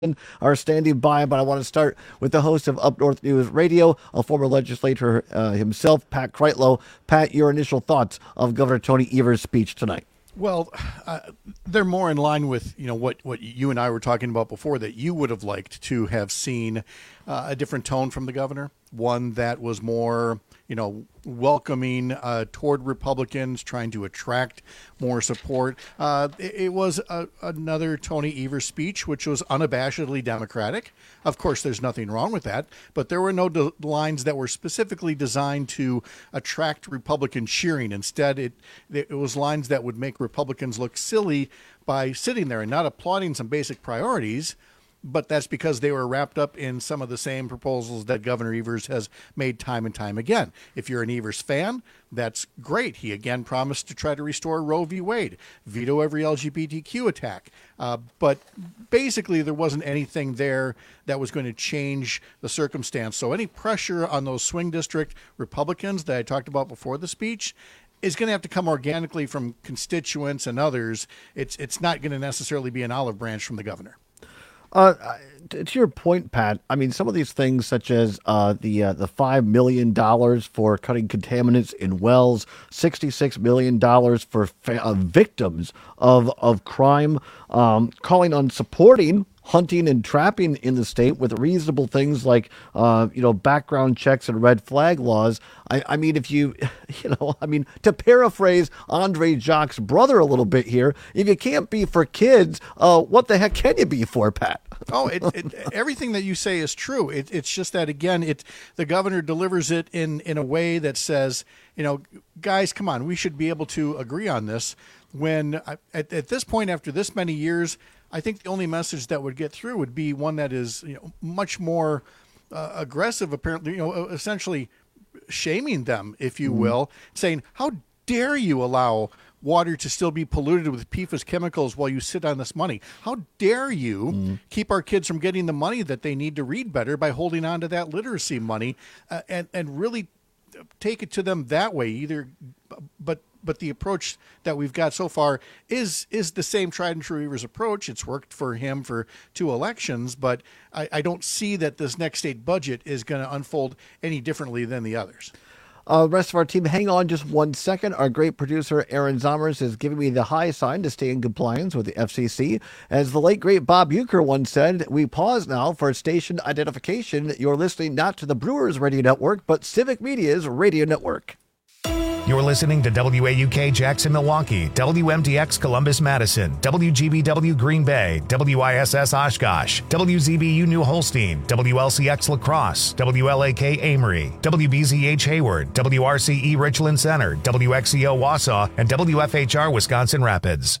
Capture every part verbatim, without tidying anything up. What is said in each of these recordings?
are standing by, but I want to start with the host of Up North News Radio, a former legislator uh, himself, Pat Kreitlow. Pat, your initial thoughts of Governor Tony Evers' speech tonight? Well, uh, they're more in line with, you know, what, what you and I were talking about before, that you would have liked to have seen uh, a different tone from the governor, one that was more, you know, welcoming uh, toward Republicans, trying to attract more support. Uh, it, it was a, another Tony Evers speech, which was unabashedly Democratic. Of course, there's nothing wrong with that, but there were no de- lines that were specifically designed to attract Republican cheering. Instead, it it was lines that would make Republicans look silly by sitting there and not applauding some basic priorities. But that's because they were wrapped up in some of the same proposals that Governor Evers has made time and time again. If you're an Evers fan, that's great. He again promised to try to restore Roe v. Wade, veto every L G B T Q attack. Uh, but basically, there wasn't anything there that was going to change the circumstance. So any pressure on those swing district Republicans that I talked about before the speech is going to have to come organically from constituents and others. It's, it's not going to necessarily be an olive branch from the governor. Uh, to your point, Pat, I mean, some of these things, such as uh, the uh, the five million dollars for cutting contaminants in wells, sixty-six million dollars for fa- uh, victims of of crime, um, calling on supporting hunting and trapping in the state with reasonable things like, uh, you know, background checks and red flag laws. I, I mean, if you, you know, I mean, to paraphrase Andre Jacques' brother a little bit here, if you can't be for kids, uh, what the heck can you be for, Pat? Oh, it, it, everything that you say is true. It, it's just that, again, it the governor delivers it in, in a way that says, you know, guys, come on, we should be able to agree on this. When at, at this point, after this many years, I think the only message that would get through would be one that is, you know, much more uh, aggressive, apparently, you know, essentially shaming them, if you will, mm. saying, how dare you allow water to still be polluted with P F A S chemicals while you sit on this money? How dare you mm. keep our kids from getting the money that they need to read better by holding on to that literacy money uh, and, and really take it to them that way, either, but But the approach that we've got so far is is the same tried and true Evers approach. It's worked for him for two elections, but I, I don't see that this next state budget is going to unfold any differently than the others. Uh, rest of our team, hang on just one second. Our great producer, Aaron Zomers, is giving me the high sign to stay in compliance with the F C C. As the late, great Bob Uecker once said, we pause now for station identification. You're listening not to the Brewers Radio Network, but Civic Media's radio network. You're listening to W A U K Jackson, Milwaukee, W M D X Columbus, Madison, W G B W Green Bay, W I S S Oshkosh, W Z B U New Holstein, W L C X La Crosse, W L A K Amory, W B Z H Hayward, W R C E Richland Center, W X E O Wausau, and W F H R Wisconsin Rapids.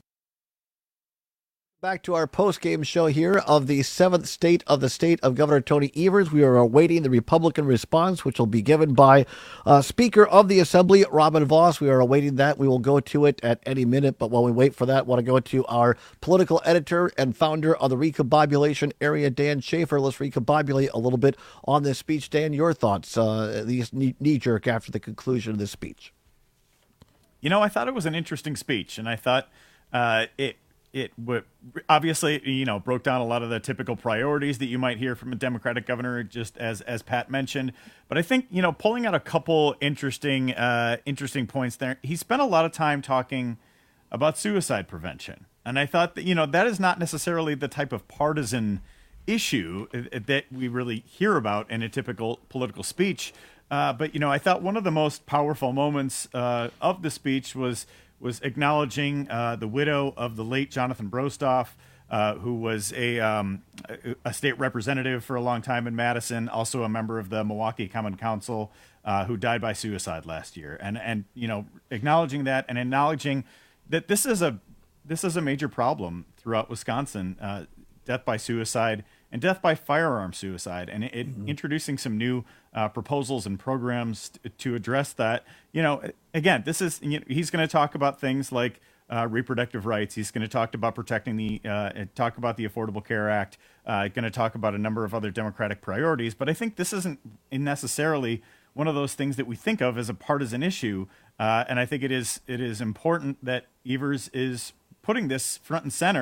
Back to our post-game show here of the seventh state of the state of Governor Tony Evers. We are awaiting the Republican response, which will be given by uh, Speaker of the Assembly, Robin Vos. We are awaiting that. We will go to it at any minute. But while we wait for that, I want to go to our political editor and founder of the Recombobulation Area, Dan Schaefer. Let's recombobulate a little bit on this speech. Dan, your thoughts, uh, at least knee-jerk after the conclusion of this speech. You know, I thought it was an interesting speech, and I thought uh, it It w- obviously, you know, broke down a lot of the typical priorities that you might hear from a Democratic governor, just as as Pat mentioned. But I think, you know, pulling out a couple interesting uh, interesting points there, he spent a lot of time talking about suicide prevention. And I thought that, you know, that is not necessarily the type of partisan issue that we really hear about in a typical political speech. Uh, but, you know, I thought one of the most powerful moments uh, of the speech was was acknowledging uh, the widow of the late Jonathan Brostoff, uh, who was a um, a state representative for a long time in Madison, also a member of the Milwaukee Common Council, uh, who died by suicide last year. And and you know, acknowledging that and acknowledging that this is a this is a major problem throughout Wisconsin, uh, death by suicide and death by firearm suicide, and it, mm-hmm. introducing some new uh, proposals and programs t- to address that. You know, again, this is, you know, he's going to talk about things like uh, reproductive rights. He's going to talk about protecting the, uh, talk about the Affordable Care Act. Uh, going to talk about a number of other Democratic priorities. But I think this isn't necessarily one of those things that we think of as a partisan issue. Uh, and I think it is it is important that Evers is putting this front and center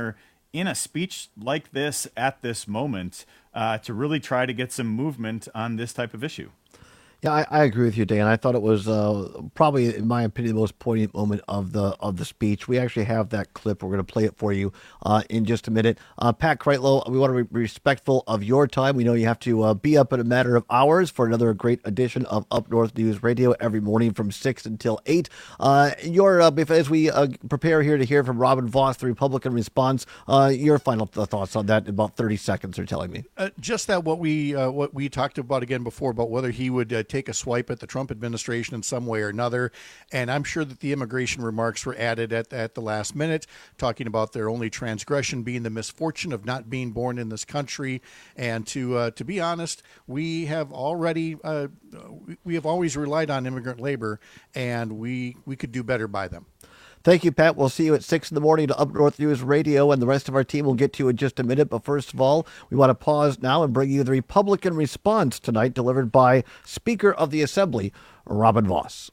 in a speech like this at this moment uh, to really try to get some movement on this type of issue. Yeah, I, I agree with you, Dan. I thought it was uh, probably, in my opinion, the most poignant moment of the of the speech. We actually have that clip. We're going to play it for you uh, in just a minute. Uh, Pat Kreitlow, we want to be respectful of your time. We know you have to uh, be up in a matter of hours for another great edition of Up North News Radio every morning from six until eight. Uh, your uh, as we uh, prepare here to hear from Robin Vos, the Republican response, uh, your final th- thoughts on that in about thirty seconds, they're telling me. Uh, just that what we uh, what we talked about again before about whether he would uh, take a swipe at the Trump administration in some way or another. And I'm sure that the immigration remarks were added at, at the last minute, talking about their only transgression being the misfortune of not being born in this country. And to uh, to be honest, we have already uh, we have always relied on immigrant labor, and we we could do better by them. Thank you, Pat. We'll see you at six in the morning to Up North News Radio, and the rest of our team will get to you in just a minute. But first of all, we want to pause now and bring you the Republican response tonight, delivered by Speaker of the Assembly, Robin Vos.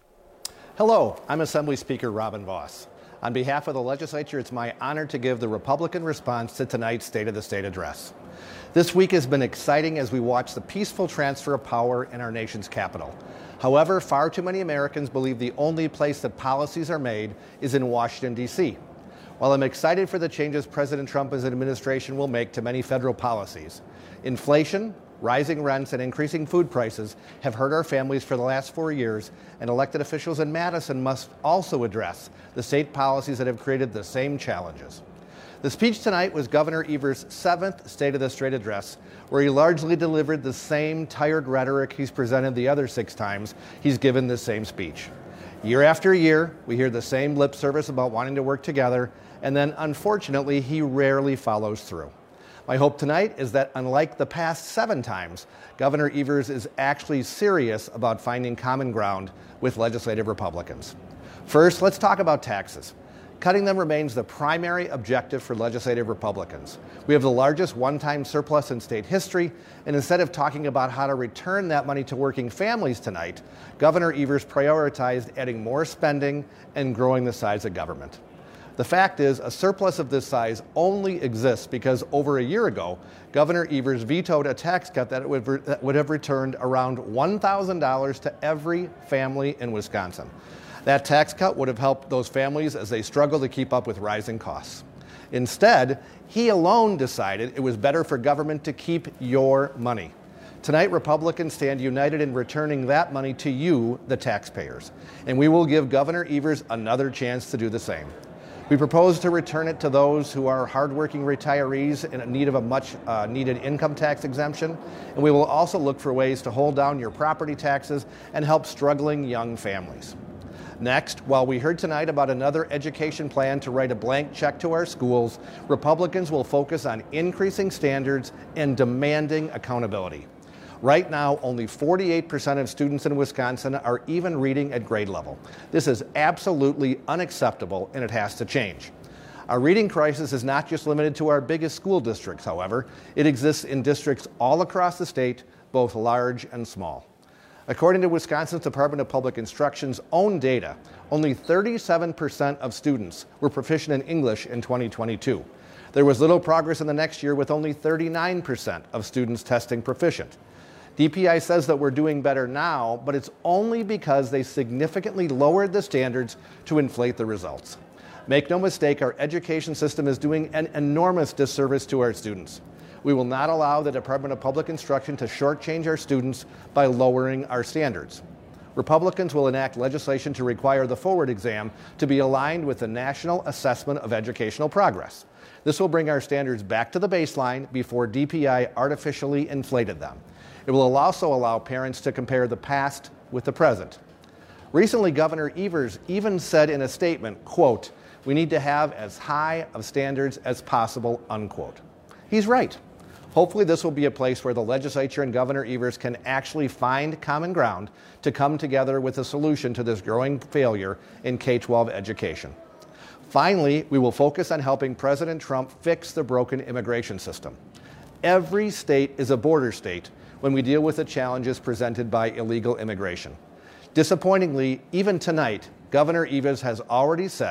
Hello, I'm Assembly Speaker Robin Vos. On behalf of the legislature, it's my honor to give the Republican response to tonight's State of the State address. This week has been exciting as we watch the peaceful transfer of power in our nation's capital. However, far too many Americans believe the only place that policies are made is in Washington, D C. While I'm excited for the changes President Trump and his administration will make to many federal policies, inflation, rising rents, and increasing food prices have hurt our families for the last four years, and elected officials in Madison must also address the state policies that have created the same challenges. The speech tonight was Governor Evers' seventh State of the State address, where he largely delivered the same tired rhetoric he's presented the other six times he's given this same speech. Year after year, we hear the same lip service about wanting to work together, and then unfortunately, he rarely follows through. My hope tonight is that unlike the past seven times, Governor Evers is actually serious about finding common ground with legislative Republicans. First, let's talk about taxes. Cutting them remains the primary objective for legislative Republicans. We have the largest one-time surplus in state history, and instead of talking about how to return that money to working families tonight, Governor Evers prioritized adding more spending and growing the size of government. The fact is, a surplus of this size only exists because over a year ago, Governor Evers vetoed a tax cut that would, that would have returned around one thousand dollars to every family in Wisconsin. That tax cut would have helped those families as they struggle to keep up with rising costs. Instead, he alone decided it was better for government to keep your money. Tonight, Republicans stand united in returning that money to you, the taxpayers, and we will give Governor Evers another chance to do the same. We propose to return it to those who are hardworking retirees in need of a much uh, needed income tax exemption, and we will also look for ways to hold down your property taxes and help struggling young families. Next, while we heard tonight about another education plan to write a blank check to our schools, Republicans will focus on increasing standards and demanding accountability. Right now, only forty-eight percent of students in Wisconsin are even reading at grade level. This is absolutely unacceptable, and it has to change. Our reading crisis is not just limited to our biggest school districts, however. It exists in districts all across the state, both large and small. According to Wisconsin's Department of Public Instruction's own data, only thirty-seven percent of students were proficient in English in twenty twenty-two. There was little progress in the next year with only thirty-nine percent of students testing proficient. D P I says that we're doing better now, but it's only because they significantly lowered the standards to inflate the results. Make no mistake, our education system is doing an enormous disservice to our students. We will not allow the Department of Public Instruction to shortchange our students by lowering our standards. Republicans will enact legislation to require the Forward exam to be aligned with the National Assessment of Educational Progress. This will bring our standards back to the baseline before D P I artificially inflated them. It will also allow parents to compare the past with the present. Recently, Governor Evers even said in a statement, quote, "We need to have as high of standards as possible," unquote. He's right. Hopefully this will be a place where the legislature and Governor Evers can actually find common ground to come together with a solution to this growing failure in K twelve education. Finally, we will focus on helping President Trump fix the broken immigration system. Every state is a border state when we deal with the challenges presented by illegal immigration. Disappointingly, even tonight, Governor Evers has already said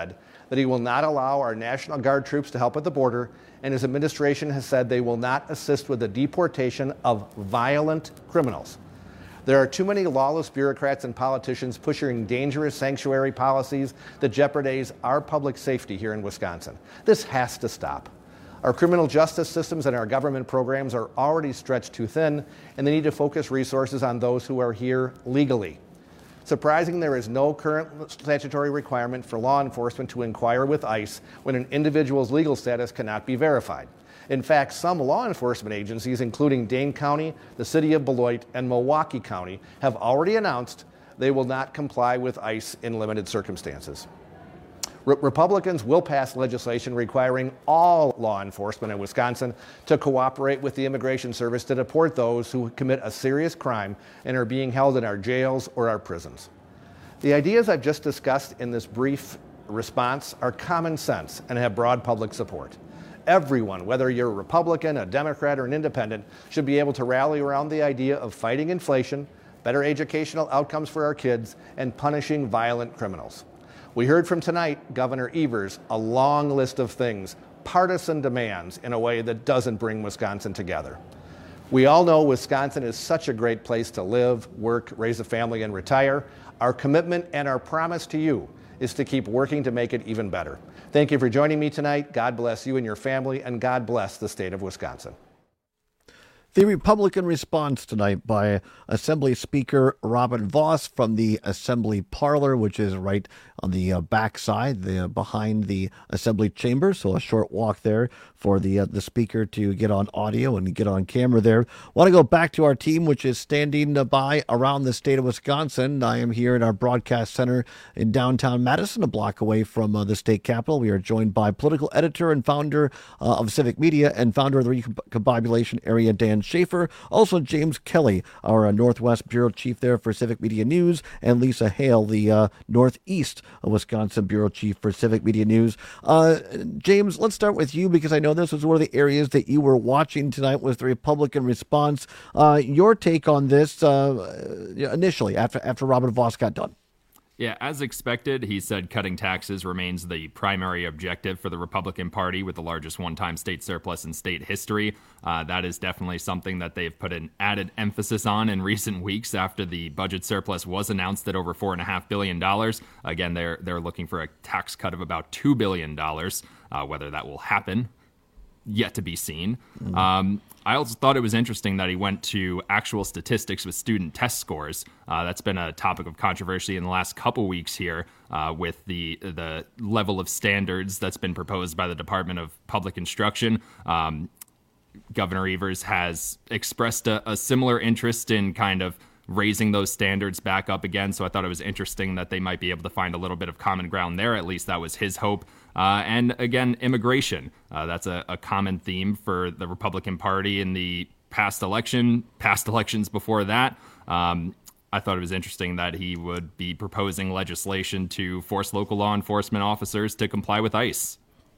that he will not allow our National Guard troops to help at the border, and his administration has said they will not assist with the deportation of violent criminals. There are too many lawless bureaucrats and politicians pushing dangerous sanctuary policies that jeopardize our public safety here in Wisconsin. This has to stop. Our criminal justice systems and our government programs are already stretched too thin, and they need to focus resources on those who are here legally. Surprising, there is no current statutory requirement for law enforcement to inquire with ICE when an individual's legal status cannot be verified. In fact, some law enforcement agencies, including Dane County, the City of Beloit, and Milwaukee County, have already announced they will not comply with ICE in limited circumstances. Re- Republicans will pass legislation requiring all law enforcement in Wisconsin to cooperate with the Immigration Service to deport those who commit a serious crime and are being held in our jails or our prisons. The ideas I've just discussed in this brief response are common sense and have broad public support. Everyone, whether you're a Republican, a Democrat, or an independent, should be able to rally around the idea of fighting inflation, better educational outcomes for our kids, and punishing violent criminals. We heard from tonight Governor Evers a long list of things, partisan demands in a way that doesn't bring Wisconsin together. We all know Wisconsin is such a great place to live, work, raise a family, and retire. Our commitment and our promise to you is to keep working to make it even better. Thank you for joining me tonight. God bless you and your family, and God bless the state of Wisconsin. The Republican response tonight by Assembly Speaker Robin Vos from the Assembly Parlor, which is right on the uh, back side, the, uh, behind the Assembly chamber. So a short walk there for the uh, the speaker to get on audio and get on camera there. Want to go back to our team, which is standing by around the state of Wisconsin. I am here in our broadcast center in downtown Madison, a block away from uh, the state capitol. We are joined by political editor and founder uh, of Civic Media and founder of the Recombobulation Area, Dan Schaefer. Also, James Kelly, our uh, Northwest Bureau Chief there for Civic Media News, and Lisa Hale, the uh, Northeast Wisconsin Bureau Chief for Civic Media News. Uh, James, let's start with you because I know this was one of the areas that you were watching tonight was the Republican response. Uh, your take on this uh, initially after after Robin Vos got done. Yeah, as expected, he said cutting taxes remains the primary objective for the Republican Party with the largest one-time state surplus in state history. Uh, that is definitely something that they've put an added emphasis on in recent weeks after the budget surplus was announced at over four point five billion dollars. Again, they're they're looking for a tax cut of about two billion dollars. Uh, whether that will happen, yet to be seen. Mm. Um, I also thought it was interesting that he went to actual statistics with student test scores. Uh, that's been a topic of controversy in the last couple weeks here uh, with the the level of standards that's been proposed by the Department of Public Instruction. Um, Governor Evers has expressed a, a similar interest in kind of raising those standards back up again. So I thought it was interesting that they might be able to find a little bit of common ground there. At least that was his hope. Uh, and again, immigration. Uh, that's a, a common theme for the Republican Party in the past election, past elections before that. Um, I thought it was interesting that he would be proposing legislation to force local law enforcement officers to comply with ICE.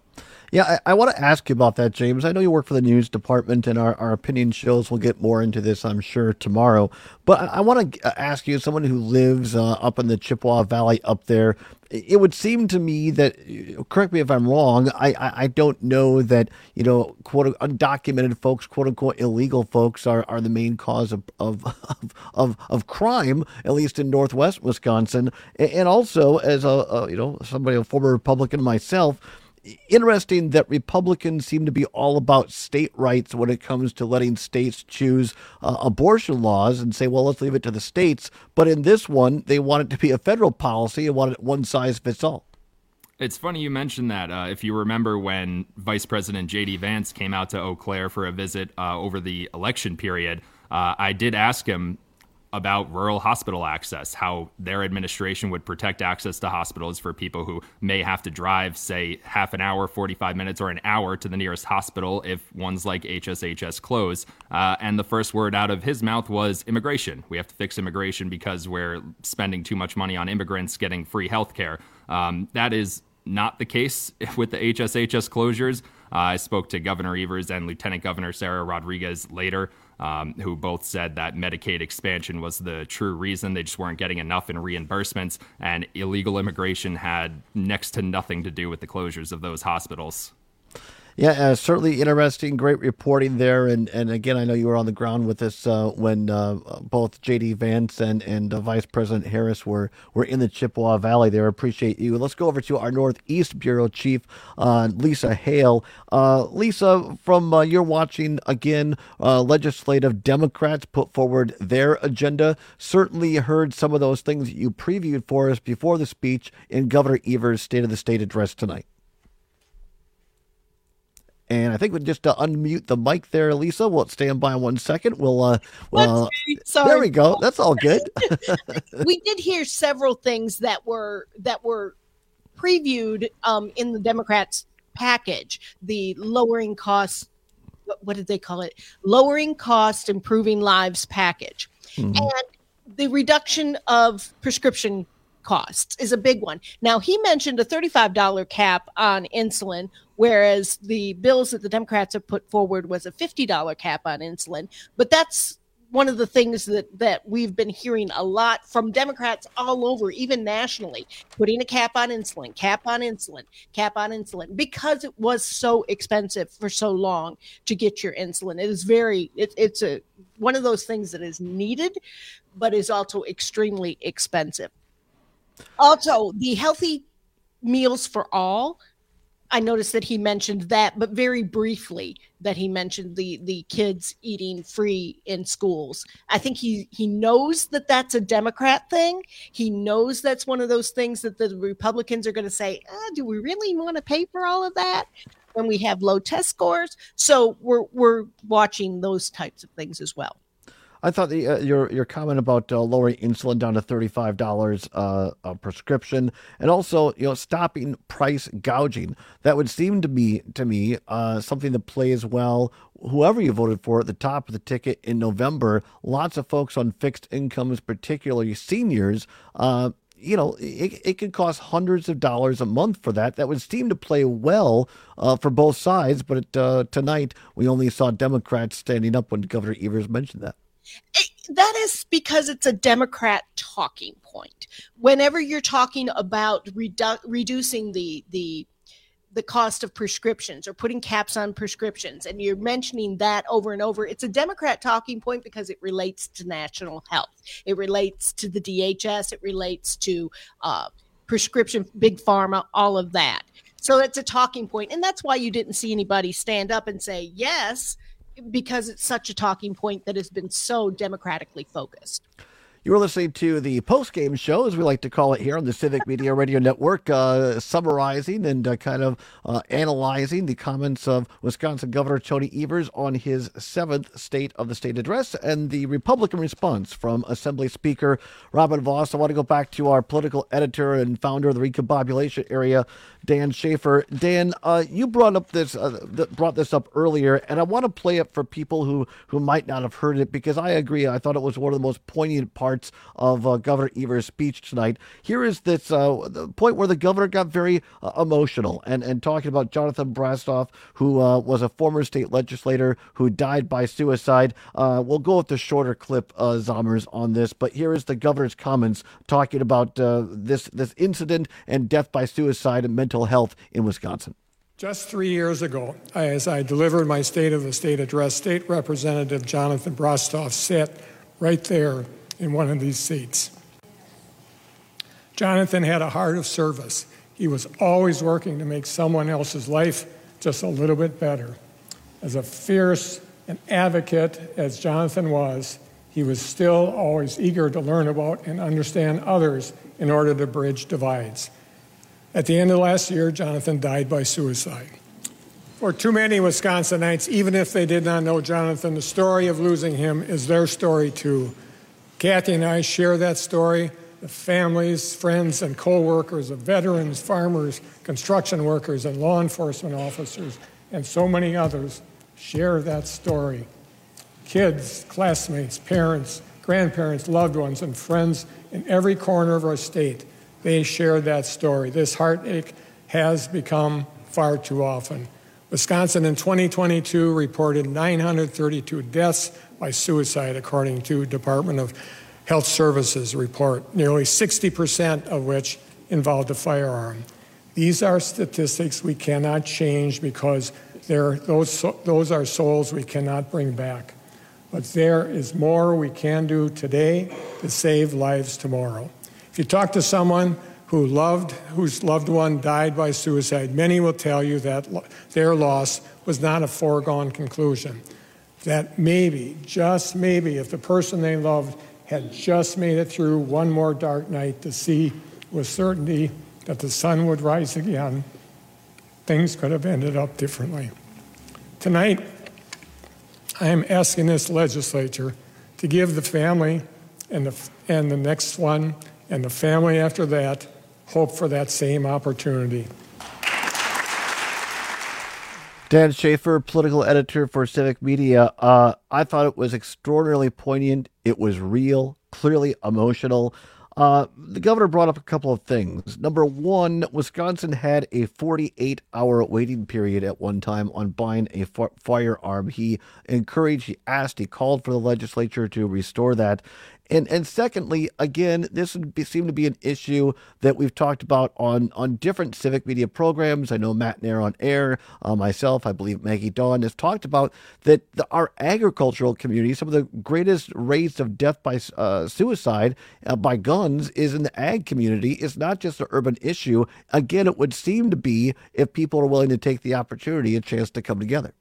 Yeah, I, I want to ask you about that, James. I know you work for the news department, and our, our opinion shows we'll get more into this, I'm sure, tomorrow. But I, I want to ask you, someone who lives uh, up in the Chippewa Valley up there, it would seem to me that, correct me if I'm wrong, I, I, I don't know that, you know, quote undocumented folks, quote unquote illegal folks are, are the main cause of, of, of, of crime, at least in Northwest Wisconsin. And also, as a, a you know, somebody, a former Republican myself, interesting that Republicans seem to be all about state rights when it comes to letting states choose uh, abortion laws and say, well, let's leave it to the states. But in this one, they want it to be a federal policy and want it one size fits all. It's funny you mentioned that. Uh, if you remember when Vice President J D Vance came out to Eau Claire for a visit uh, over the election period, uh, I did ask him about rural hospital access, how their administration would protect access to hospitals for people who may have to drive, say, half an hour, forty-five minutes, or an hour to the nearest hospital if ones like H S H S close. Uh, and the first word out of his mouth was immigration. We have to fix immigration because we're spending too much money on immigrants getting free health care. Um, that is not the case with the H S H S closures. Uh, I spoke to Governor Evers and Lieutenant Governor Sarah Rodriguez later, um, who both said that Medicaid expansion was the true reason. They just weren't getting enough in reimbursements, and illegal immigration had next to nothing to do with the closures of those hospitals. Yeah, uh, certainly interesting. Great reporting there. And, and again, I know you were on the ground with us uh, when uh, both J D. Vance and, and uh, Vice President Harris were, were in the Chippewa Valley there. Appreciate you. Let's go over to our Northeast Bureau Chief, uh, Lisa Hale. Uh, Lisa, from uh, your watching, again, uh, legislative Democrats put forward their agenda. Certainly heard some of those things that you previewed for us before the speech in Governor Evers' State of the State address tonight. And I think we'll just uh, unmute the mic there, Lisa. We'll stand by one second. We'll, uh, well, Sorry. There we go. That's all good. We did hear several things that were that were previewed um, in the Democrats' package. The lowering costs, what did they call it? Lowering cost, improving lives package, mm-hmm. and the reduction of prescription costs is a big one. Now, he mentioned a thirty-five dollars cap on insulin, whereas the bills that the Democrats have put forward was a fifty dollars cap on insulin. But that's one of the things that, that we've been hearing a lot from Democrats all over, even nationally, putting a cap on insulin, cap on insulin, cap on insulin, because it was so expensive for so long to get your insulin. It is very, it, it's a one of those things that is needed, but is also extremely expensive. Also, the healthy meals for all, I noticed that he mentioned that, but very briefly that he mentioned the, the kids eating free in schools. I think he, he knows that that's a Democrat thing. He knows that's one of those things that the Republicans are going to say, oh, do we really want to pay for all of that when we have low test scores? So we're we're watching those types of things as well. I thought the, uh, your your comment about uh, lowering insulin down to thirty-five dollars uh, a prescription, and also you know stopping price gouging, that would seem to be to me uh, something that plays well. Whoever you voted for at the top of the ticket in November, lots of folks on fixed incomes, particularly seniors. Uh, You know, it, it could cost hundreds of dollars a month for that. That would seem to play well uh, for both sides. But uh, tonight, we only saw Democrats standing up when Governor Evers mentioned that. That is because it's a Democrat talking point. Whenever you're talking about redu- reducing the the the cost of prescriptions or putting caps on prescriptions, and you're mentioning that over and over, it's a Democrat talking point because it relates to national health. It relates to the D H S. It relates to uh, prescription, big pharma, all of that. So it's a talking point, and that's why you didn't see anybody stand up and say yes, because it's such a talking point that has been so democratically focused. You were listening to the post-game show, as we like to call it here on the Civic Media Radio Network, uh, summarizing and uh, kind of uh, analyzing the comments of Wisconsin Governor Tony Evers on his seventh State of the State address and the Republican response from Assembly Speaker Robin Vos. I want to go back to our political editor and founder of the Recombobulation Area, Dan Schaefer. Dan, uh, you brought up this uh, th- brought this up earlier, and I want to play it for people who, who might not have heard it, because I agree. I thought it was one of the most poignant parts of uh, Governor Evers' speech tonight. Here is this uh, the point where the governor got very uh, emotional and, and talking about Jonathan Brastoff, who uh, was a former state legislator who died by suicide. Uh, we'll go with the shorter clip, uh, Zommers, on this, but here is the governor's comments talking about uh, this this incident and death by suicide and mental health in Wisconsin. Just three years ago, as I delivered my State of the State address, State Representative Jonathan Brastoff sat right there in one of these seats. Jonathan had a heart of service. He was always working to make someone else's life just a little bit better. As a fierce and advocate as Jonathan was, he was still always eager to learn about and understand others in order to bridge divides. At the end of last year, Jonathan died by suicide. For too many Wisconsinites, even if they did not know Jonathan, the story of losing him is their story too. Kathy and I share that story. The families, friends, and co-workers of veterans, farmers, construction workers, and law enforcement officers, and so many others share that story. Kids, classmates, parents, grandparents, loved ones, and friends in every corner of our state, they share that story. This heartache has become far too often. Wisconsin in twenty twenty-two reported nine hundred thirty-two deaths by suicide, according to Department of Health Services report, nearly sixty percent of which involved a firearm. These are statistics we cannot change because they're, those, those are souls we cannot bring back. But there is more we can do today to save lives tomorrow. If you talk to someone who loved, whose loved one died by suicide, many will tell you that their loss was not a foregone conclusion. That maybe, just maybe, if the person they loved had just made it through one more dark night to see with certainty that the sun would rise again, things could have ended up differently. Tonight, I am asking this legislature to give the family and the, and the next one and the family after that hope for that same opportunity. Dan Schaefer, political editor for Civic Media. Uh, I thought it was extraordinarily poignant. It was real, clearly emotional. Uh, the governor brought up a couple of things. Number one, Wisconsin had a forty-eight hour waiting period at one time on buying a f- firearm. He encouraged, he asked, he called for the legislature to restore that. And and secondly, again, this would be, seem to be an issue that we've talked about on, on different Civic Media programs. I know Matt Nair on air, uh, myself, I believe Maggie Dawn has talked about that the, our agricultural community, some of the greatest rates of death by uh, suicide uh, by guns is in the ag community. It's not just an urban issue. Again, it would seem to be, if people are willing to take the opportunity, a chance to come together.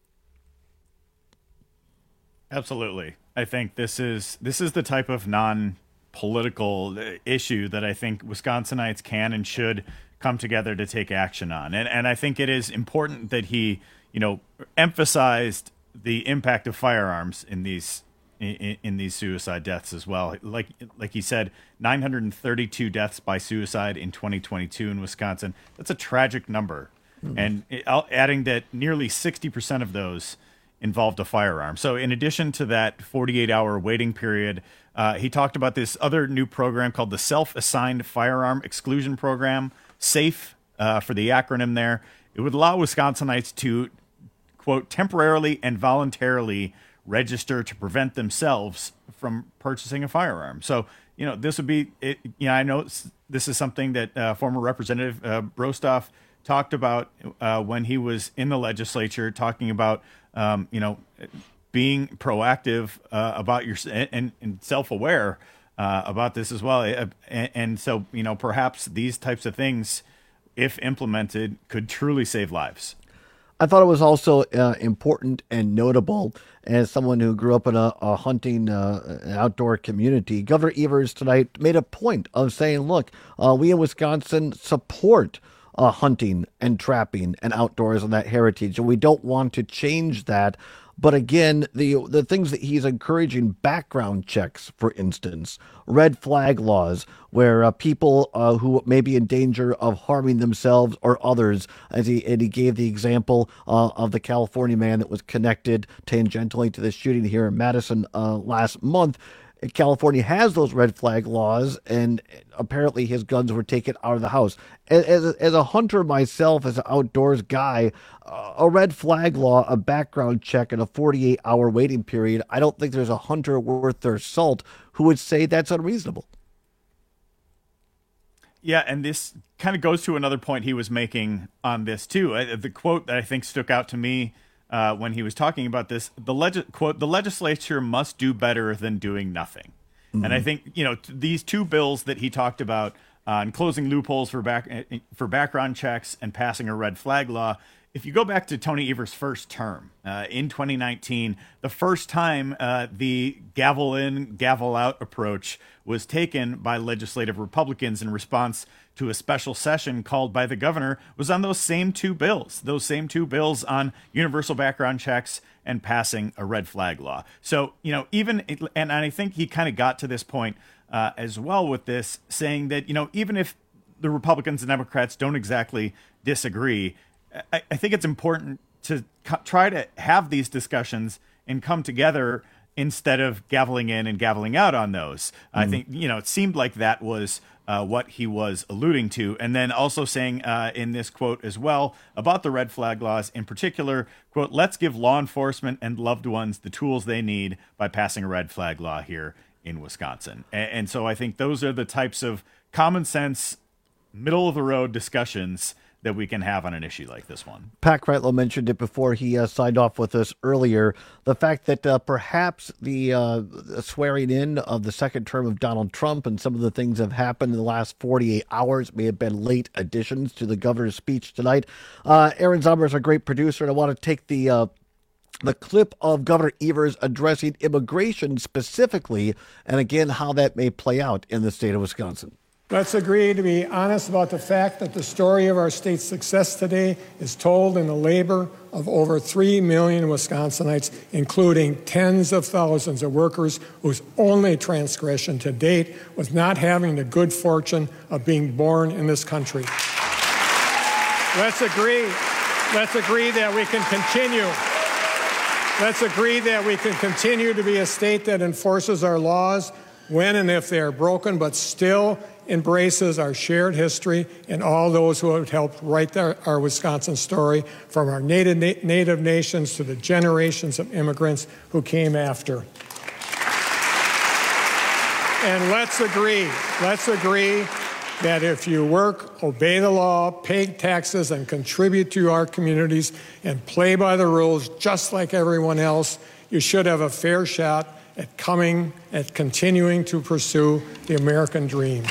Absolutely. I think this is this is the type of non-political issue that I think Wisconsinites can and should come together to take action on. And and I think it is important that he, you know, emphasized the impact of firearms in these in, in these suicide deaths as well. Like like he said, nine hundred thirty-two deaths by suicide in twenty twenty-two in Wisconsin. That's a tragic number. Mm-hmm. And it, adding that nearly sixty percent of those involved a firearm. So in addition to that forty-eight hour waiting period, uh, he talked about this other new program called the Self-Assigned Firearm Exclusion Program, SAFE uh, for the acronym there. It would allow Wisconsinites to, quote, temporarily and voluntarily register to prevent themselves from purchasing a firearm. So, you know, this would be, it, you know, I know this is something that uh, former Representative uh, Brostoff talked about uh, when he was in the legislature, talking about Um, you know, being proactive uh, about your and, and self-aware uh, about this as well. And, and so, you know, perhaps these types of things, if implemented, could truly save lives. I thought it was also uh, important and notable, as someone who grew up in a, a hunting uh, an outdoor community. Governor Evers tonight made a point of saying, look, uh, we in Wisconsin support Uh, hunting and trapping and outdoors and that heritage, and we don't want to change that. But again, the the things that he's encouraging, background checks, for instance, red flag laws, where uh, people uh, who may be in danger of harming themselves or others, as he and he gave the example uh, of the California man that was connected tangentially to the shooting here in Madison uh, last month. California has those red flag laws, and apparently his guns were taken out of the house. As, as, a, as a hunter myself, as an outdoors guy, uh, a red flag law, a background check, and a forty-eight hour waiting period, I don't think there's a hunter worth their salt who would say that's unreasonable. Yeah, and this kind of goes to another point he was making on this, too. Uh, the quote that I think stuck out to me Uh, when he was talking about this, the leg- quote, the legislature must do better than doing nothing. Mm-hmm. And I think, you know, t- these two bills that he talked about on uh, closing loopholes for back for background checks and passing a red flag law, if you go back to Tony Evers' first term uh, in twenty nineteen, the first time uh, the gavel in, gavel out approach was taken by legislative Republicans in response to a special session called by the governor was on those same two bills, those same two bills on universal background checks and passing a red flag law. So, you know, even, and I think he kind of got to this point uh, as well with this, saying that, you know, even if the Republicans and Democrats don't exactly disagree, I, I think it's important to co- try to have these discussions and come together instead of gaveling in and gaveling out on those. Mm-hmm. I think, you know, it seemed like that was uh, what he was alluding to. And then also saying uh, in this quote as well about the red flag laws in particular, quote, let's give law enforcement and loved ones the tools they need by passing a red flag law here in Wisconsin. And, and so I think those are the types of common sense, middle of the road discussions that we can have on an issue like this one. Pat Kreitlow mentioned it before he uh, signed off with us earlier, the fact that uh, perhaps the uh, swearing in of the second term of Donald Trump and some of the things that have happened in the last forty-eight hours may have been late additions to the governor's speech tonight. Uh, Aaron Zommer is a great producer, and I want to take the uh, the clip of Governor Evers addressing immigration specifically, and again, how that may play out in the state of Wisconsin. Let's agree to be honest about the fact that the story of our state's success today is told in the labor of over three million Wisconsinites, including tens of thousands of workers whose only transgression to date was not having the good fortune of being born in this country. Let's agree. Let's agree that we can continue. Let's agree that we can continue to be a state that enforces our laws when and if they are broken, but still embraces our shared history and all those who have helped write our, our Wisconsin story, from our native, na- native nations to the generations of immigrants who came after. And let's agree, let's agree that if you work, obey the law, pay taxes, and contribute to our communities and play by the rules just like everyone else, you should have a fair shot at coming, at continuing to pursue the American dream.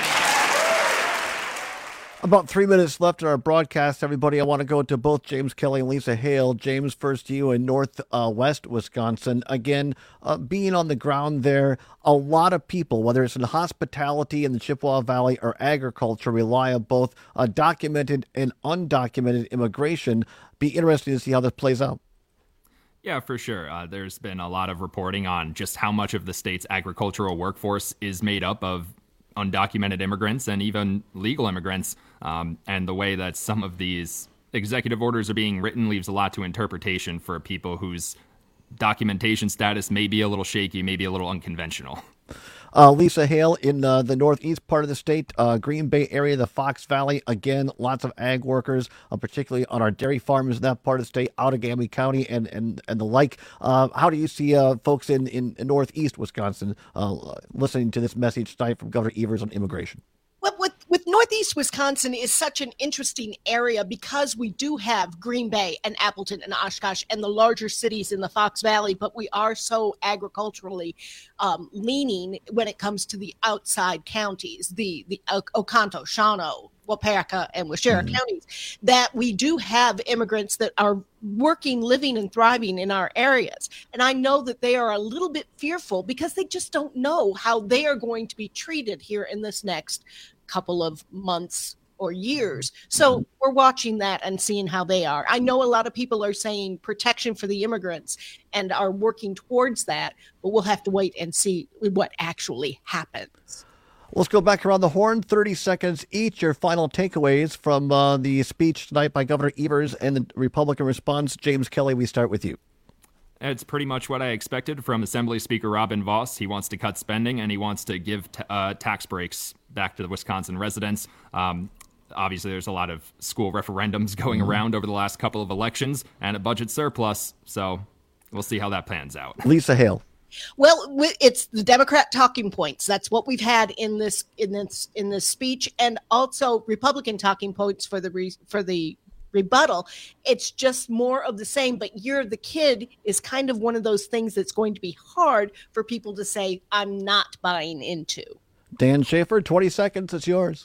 About three minutes left in our broadcast, everybody. I want to go to both James Kelly and Lisa Hale. James, first to you in northwest uh, Wisconsin. Again, uh, being on the ground there, a lot of people, whether it's in hospitality in the Chippewa Valley or agriculture, rely on both uh, documented and undocumented immigration. Be interesting to see how this plays out. Yeah, for sure. Uh, there's been a lot of reporting on just how much of the state's agricultural workforce is made up of undocumented immigrants and even legal immigrants. Um, and the way that some of these executive orders are being written leaves a lot to interpretation for people whose documentation status may be a little shaky, maybe a little unconventional. Uh, Lisa Hale in uh, the northeast part of the state, uh, Green Bay area, the Fox Valley. Again, lots of ag workers, uh, particularly on our dairy farms in that part of the state, Outagamie County and, and, and the like. Uh, how do you see uh, folks in, in, in northeast Wisconsin uh, listening to this message tonight from Governor Evers on immigration? Well, with, with Northeast Wisconsin is such an interesting area because we do have Green Bay and Appleton and Oshkosh and the larger cities in the Fox Valley, but we are so agriculturally um, leaning when it comes to the outside counties, the, the o- Oconto, Shawano, Waupaca, and Waushara mm-hmm. counties, that we do have immigrants that are working, living, and thriving in our areas. And I know that they are a little bit fearful because they just don't know how they are going to be treated here in this next couple of months or years. So we're watching that and seeing how they are. I know a lot of people are saying protection for the immigrants and are working towards that, but we'll have to wait and see what actually happens. Let's go back around the horn, thirty seconds each. Your final takeaways from uh, the speech tonight by Governor Evers and the Republican response. James Kelly, we start with you. It's pretty much what I expected from Assembly Speaker Robin Vos. He wants to cut spending and he wants to give t- uh, tax breaks back to the Wisconsin residents. Um, obviously, there's a lot of school referendums going mm-hmm. around over the last couple of elections and a budget surplus. So we'll see how that pans out. Lisa Hale. Well, it's the Democrat talking points. That's what we've had in this in this in this speech, and also Republican talking points for the re, for the rebuttal. It's just more of the same. But "you're the kid" is kind of one of those things that's going to be hard for people to say, "I'm not buying into." Dan Schaefer, twenty seconds. It's yours.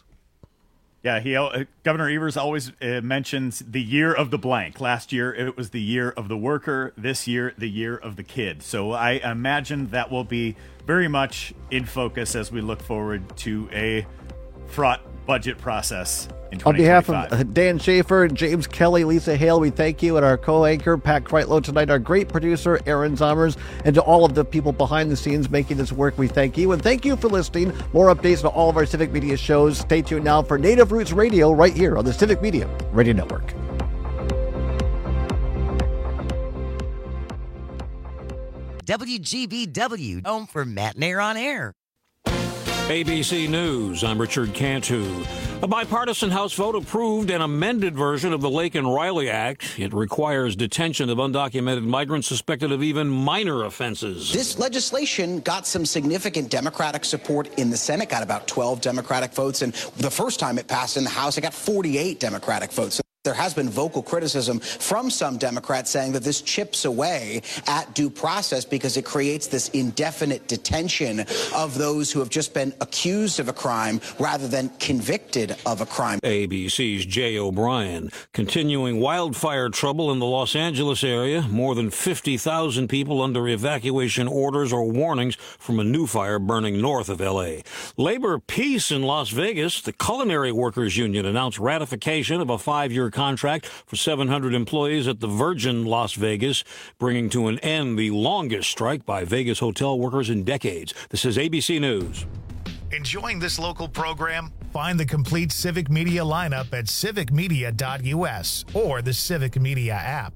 Yeah, he uh, Governor Evers always uh, mentions the year of the blank. Last year, it was the year of the worker. This year, the year of the kid. So I imagine that will be very much in focus as we look forward to a fraught budget process in On behalf of Dan Schaefer, James Kelly, Lisa Hale, we thank you, and our co-anchor, Pat Kreitlow, tonight, our great producer, Aaron Zommers, and to all of the people behind the scenes making this work, we thank you. And thank you for listening. More updates on all of our Civic Media shows. Stay tuned now for Native Roots Radio right here on the Civic Media Radio Network. W G B W, home for Matt and Air on Air. A B C News, I'm Richard Cantu. A bipartisan House vote approved an amended version of the Lake and Riley Act. It requires detention of undocumented migrants suspected of even minor offenses. This legislation got some significant Democratic support in the Senate, got about twelve Democratic votes, and the first time it passed in the House, it got forty-eight Democratic votes. There has been vocal criticism from some Democrats saying that this chips away at due process because it creates this indefinite detention of those who have just been accused of a crime rather than convicted of a crime. A B C's Jay O'Brien. Continuing wildfire trouble in the Los Angeles area. More than fifty thousand people under evacuation orders or warnings from a new fire burning north of L A. Labor peace in Las Vegas. The Culinary Workers Union announced ratification of a five-year contract for seven hundred employees at the Virgin Las Vegas, bringing to an end the longest strike by Vegas hotel workers in decades. This is A B C News. Enjoying this local program? Find the complete Civic Media lineup at civic media dot U S or the Civic Media app.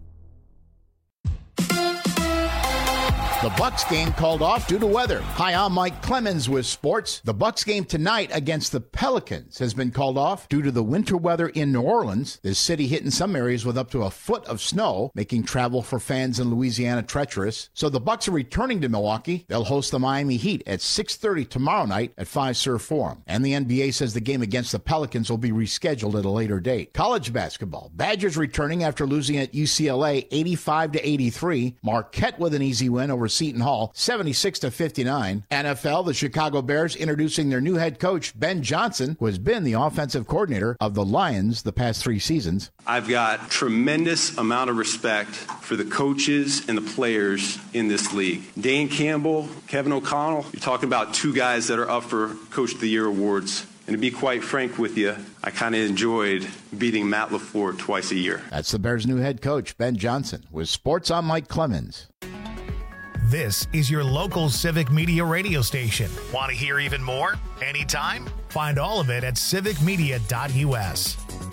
The Bucks game called off due to weather. Hi, I'm Mike Clemens with sports. The Bucks game tonight against the Pelicans has been called off due to the winter weather in New Orleans. The city hit in some areas with up to a foot of snow, making travel for fans in Louisiana treacherous. So the Bucks are returning to Milwaukee. They'll host the Miami Heat at six thirty tomorrow night at Fiserv Forum. And the N B A says the game against the Pelicans will be rescheduled at a later date. College basketball. Badgers returning after losing at U C L A eighty-five to eighty-three. Marquette with an easy win over Seton Hall, seventy-six to fifty-nine. N F L, the Chicago Bears introducing their new head coach, Ben Johnson, who has been the offensive coordinator of the Lions the past three seasons. I've got tremendous amount of respect for the coaches and the players in this league. Dan Campbell, Kevin O'Connell, you're talking about two guys that are up for Coach of the Year awards. And to be quite frank with you, I kind of enjoyed beating Matt LaFleur twice a year. That's the Bears' new head coach, Ben Johnson. With sports, I'm Mike Clemens. This is your local Civic Media radio station. Want to hear even more? Anytime? Find all of it at civic media dot U S.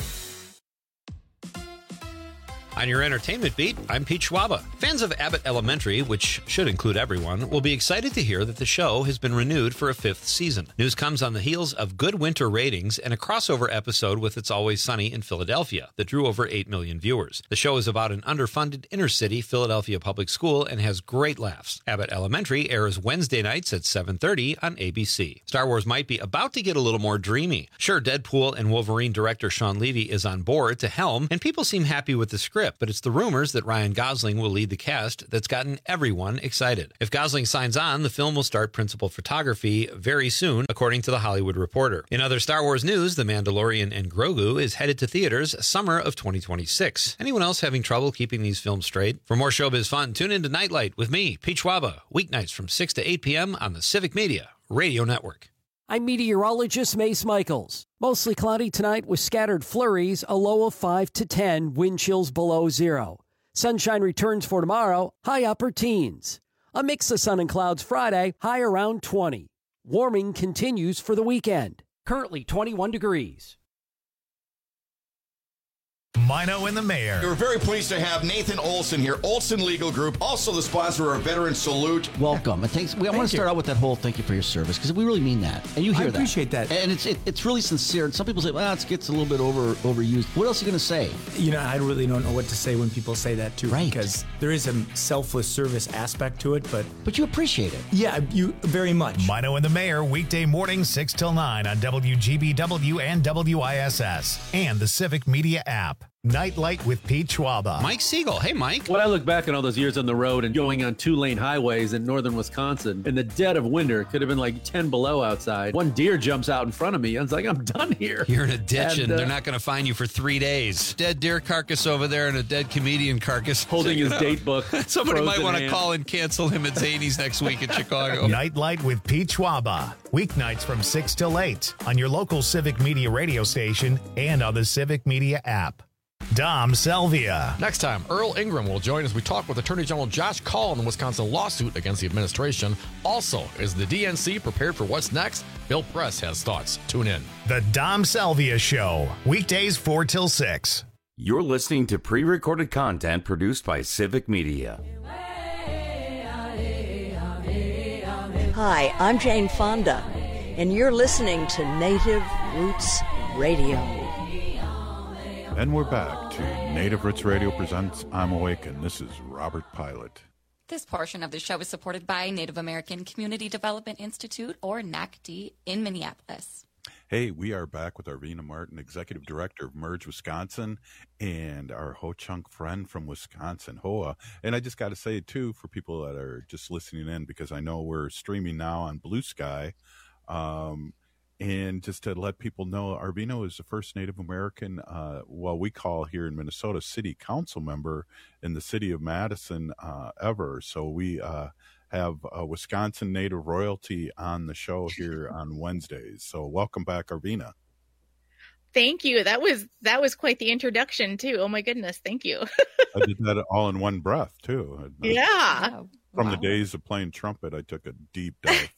On your entertainment beat, I'm Pete Schwaba. Fans of Abbott Elementary, which should include everyone, will be excited to hear that the show has been renewed for a fifth season. News comes on the heels of good winter ratings and a crossover episode with It's Always Sunny in Philadelphia that drew over eight million viewers. The show is about an underfunded inner-city Philadelphia public school and has great laughs. Abbott Elementary airs Wednesday nights at seven thirty on A B C. Star Wars might be about to get a little more dreamy. Sure, Deadpool and Wolverine director Sean Levy is on board to helm, and people seem happy with the script. But it's the rumors that Ryan Gosling will lead the cast that's gotten everyone excited. If Gosling signs on, the film will start principal photography very soon, according to The Hollywood Reporter. In other Star Wars news, The Mandalorian and Grogu is headed to theaters summer of twenty twenty-six. Anyone else having trouble keeping these films straight? For more showbiz fun, tune into Nightlight with me, Pete Schwaba, weeknights from six to eight p.m. on the Civic Media Radio Network. I'm meteorologist Mace Michaels. Mostly cloudy tonight with scattered flurries, a low of five to ten, wind chills below zero. Sunshine returns for tomorrow, high upper teens. A mix of sun and clouds Friday, high around twenty. Warming continues for the weekend. Currently twenty-one degrees. Mino and the Mayor. We're very pleased to have Nathan Olson here, Olson Legal Group, also the sponsor of Veteran Salute. Welcome. And thanks. We, I want to start out with that whole thank you for your service, because we really mean that. And you hear that. I appreciate that. that. And it's it, it's really sincere. And some people say, well, it gets a little bit over overused. What else are you going to say? You know, I really don't know what to say when people say that, too. Right. Because there is a selfless service aspect to it, but... But you appreciate it. Yeah, you very much. Mino and the Mayor, weekday mornings six till nine on W G B W and W I S S and the Civic Media app. Nightlight with Pete Schwaba. Mike Siegel. Hey, Mike. When I look back on all those years on the road and going on two-lane highways in northern Wisconsin, in the dead of winter, it could have been like ten below outside. One deer jumps out in front of me. I was like, I'm done here. You're in a ditch and, and uh, they're not going to find you for three days. Dead deer carcass over there and a dead comedian carcass. Holding his date book. Somebody might want to call and cancel him at Zany's next week in Chicago. Nightlight with Pete Schwaba. Weeknights from six till eight on your local Civic Media radio station and on the Civic Media app. Dom Selvia. Next time, Earl Ingram will join as we talk with Attorney General Josh Kaul in the Wisconsin lawsuit against the administration. Also, is the D N C prepared for what's next? Bill Press has thoughts. Tune in. The Dom Selvia Show. Weekdays four till six. You're listening to pre-recorded content produced by Civic Media. Hi, I'm Jane Fonda. and you're listening to Native Roots Radio. And we're back to Native Roots Radio presents I'm Awake, and this is Robert Pilot. This portion of the show is supported by Native American Community Development Institute, or N A C D, in Minneapolis. Hey, we are back with Arvina Martin, Executive Director of Merge Wisconsin, and our Ho-Chunk friend from Wisconsin, H O A. And I just got to say, too, for people that are just listening in, because I know we're streaming now on Blue Sky, um, and just to let people know, Arvina is the first Native American, uh, what we call here in Minnesota, city council member in the city of Madison uh, ever. So we uh, have uh, Wisconsin Native royalty on the show here on Wednesdays. So welcome back, Arvina. Thank you. That was that was quite the introduction too. Oh my goodness, thank you. I did that all in one breath too. Yeah. From wow. the days of playing trumpet, I took a deep dive.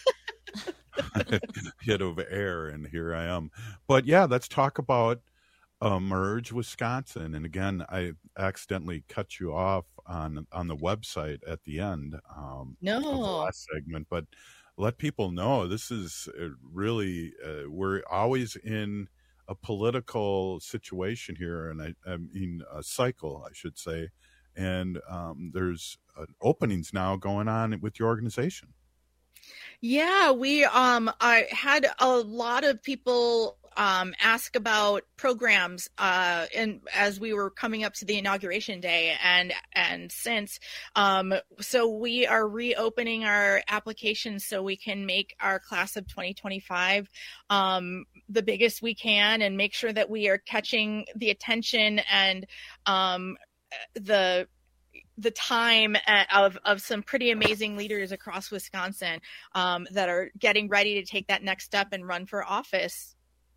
Hit of air, and here I am. But yeah, let's talk about uh, Merge Wisconsin. And again, I accidentally cut you off on on the website at the end um, no. of the last segment. But let people know this is really uh, we're always in a political situation here, and I, I mean a cycle, I should say. And um, there's uh, openings now going on with your organization. Yeah, we um I had a lot of people um ask about programs uh and as we were coming up to the inauguration day and and since um so we are reopening our applications so we can make our class of twenty twenty-five um the biggest we can and make sure that we are catching the attention and um the the time of, of some pretty amazing leaders across Wisconsin um, that are getting ready to take that next step and run for office.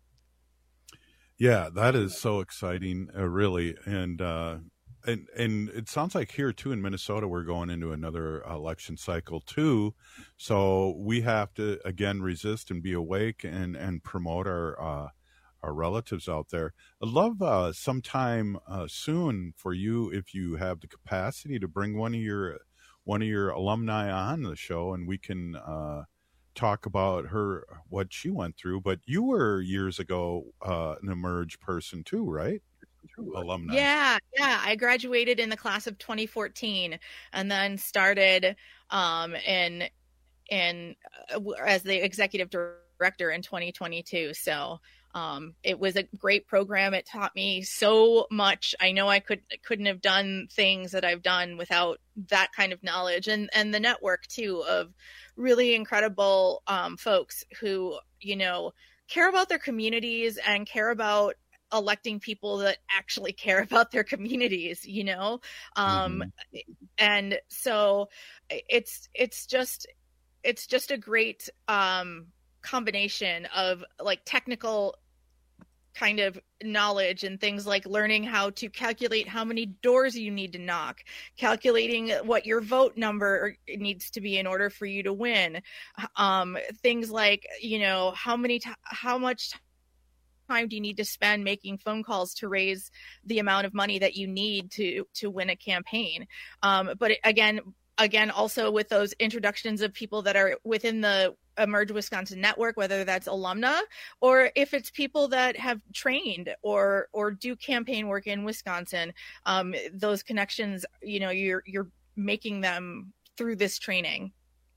Yeah, that is so exciting, uh, really. And, uh, and, and it sounds like here too in Minnesota, we're going into another election cycle too. So we have to, again, resist and be awake and, and promote our, uh, our relatives out there. I'd love uh, sometime uh, soon for you, if you have the capacity, to bring one of your one of your alumni on the show, and we can uh, talk about her, what she went through. But you were years ago uh, an Emerge person too, right? Alumni. Yeah, yeah. I graduated in the class of twenty fourteen, and then started um, in in uh, as the executive director in twenty twenty-two. So. Um, it was a great program. It taught me so much. I know I could couldn't have done things that I've done without that kind of knowledge, and and the network too of really incredible um, folks who, you know, care about their communities and care about electing people that actually care about their communities, you know. Um, mm-hmm. And so it's it's just it's just a great um, combination of like technical kind of knowledge and things like learning how to calculate how many doors you need to knock, calculating what your vote number needs to be in order for you to win. Um, things like, you know, how many, t- how much time do you need to spend making phone calls to raise the amount of money that you need to, to win a campaign. Um, but again, again, also with those introductions of people that are within the Emerge Wisconsin network, whether that's alumna or if it's people that have trained or or do campaign work in Wisconsin, um, those connections, you know, you're you're making them through this training.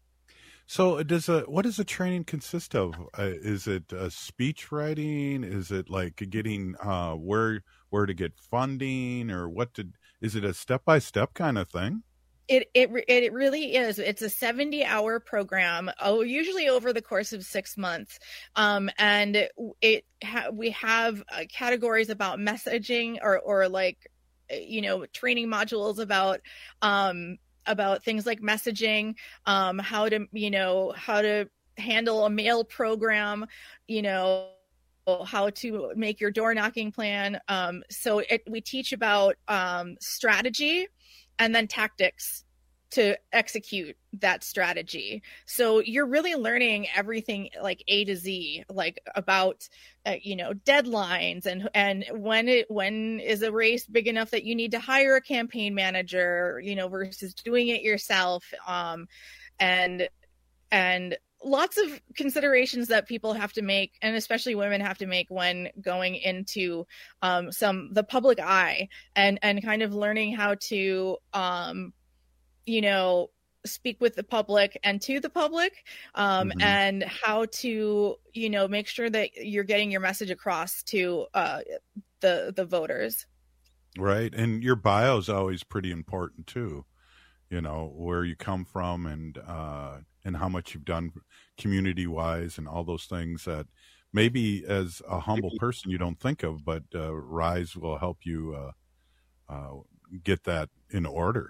So does a what does the training consist of? Uh, is it uh, speech writing? Is it like getting uh, where where to get funding, or what to? Is it a step by step kind of thing? It it it really is. It's a seventy hour program, oh, usually over the course of six months, um, and it ha- we have uh, categories about messaging or or like, you know, training modules about um, about things like messaging, um, how to you know how to handle a mail program, you know, how to make your door knocking plan. Um, so it, we teach about um, strategy. And then tactics to execute that strategy. So you're really learning everything like A to Z, like about, uh, you know, deadlines and, and when it, when is a race big enough that you need to hire a campaign manager, you know, versus doing it yourself. Um, and and lots of considerations that people have to make, and especially women have to make when going into um, some the public eye, and and kind of learning how to um, you know speak with the public and to the public, um, mm-hmm. and how to you know make sure that you're getting your message across to uh, the the voters. Right, and your bio is always pretty important too. You know, where you come from, and uh, and how much you've done community-wise, and all those things that maybe as a humble person you don't think of, but uh, Rise will help you uh, uh, get that in order.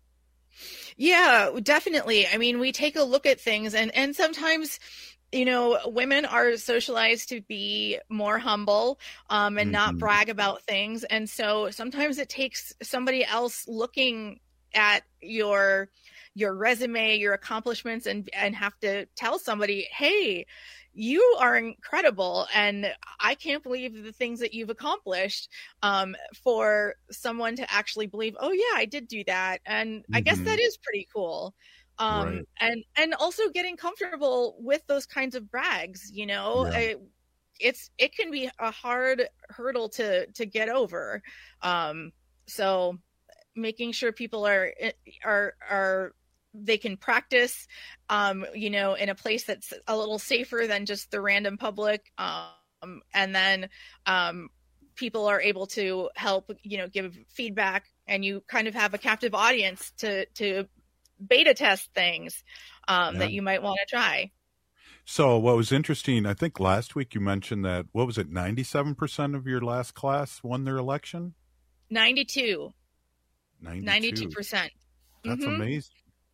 Yeah, definitely. I mean, we take a look at things, and, and sometimes, you know, women are socialized to be more humble um, and mm-hmm. not brag about things. And so sometimes it takes somebody else looking at your your resume, your accomplishments, and and have to tell somebody, hey, you are incredible, and I can't believe the things that you've accomplished, um, for someone to actually believe, oh yeah, I did do that. And mm-hmm. I guess that is pretty cool. Um, right. and and also getting comfortable with those kinds of brags, you know, yeah. I, it's it can be a hard hurdle to to get over. Um, so making sure people are are are they can practice, um, you know, in a place that's a little safer than just the random public, um, and then um, people are able to help, you know, give feedback, and you kind of have a captive audience to to beta test things um, yeah. that you might want to try. So what was interesting, I think last week you mentioned that, what was it, ninety-seven percent of your last class won their election? ninety-two. ninety-two percent. That's mm-hmm. amazing.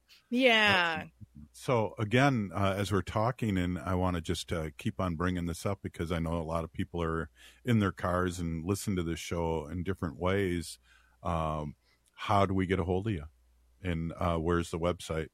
Yeah. So again, uh, as we're talking, and I want to just uh, keep on bringing this up because I know a lot of people are in their cars and listen to this show in different ways. Um, how do we get a hold of you? And uh, where's the website?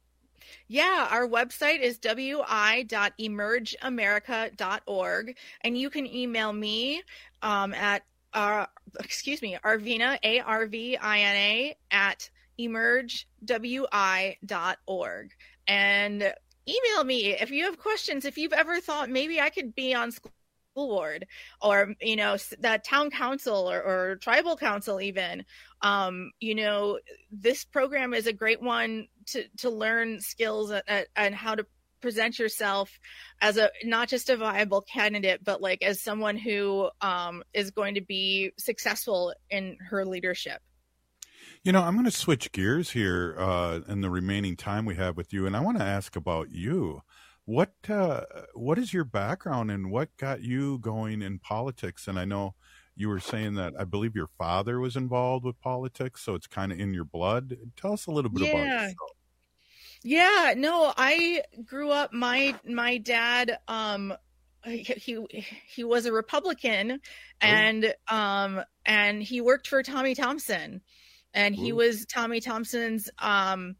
Yeah, our website is w i dot emerge america dot org, and you can email me um, at uh, excuse me, Arvina, A R V I N A, at emerge w i dot org, and email me if you have questions. If you've ever thought maybe I could be on school board, or you know, the town council, or, or tribal council even, um, you know, this program is a great one to to learn skills at, at, and how to present yourself as a not just a viable candidate, but like as someone who um, is going to be successful in her leadership. You know, I'm going to switch gears here uh, in the remaining time we have with you, and I want to ask about you. What uh, what is your background, and what got you going in politics? And I know you were saying that I believe your father was involved with politics, so it's kind of in your blood. Tell us a little bit yeah. about yourself. Yeah, no, I grew up, my my dad, um, he he was a Republican, and oh. um and he worked for Tommy Thompson, and he Ooh. was Tommy Thompson's um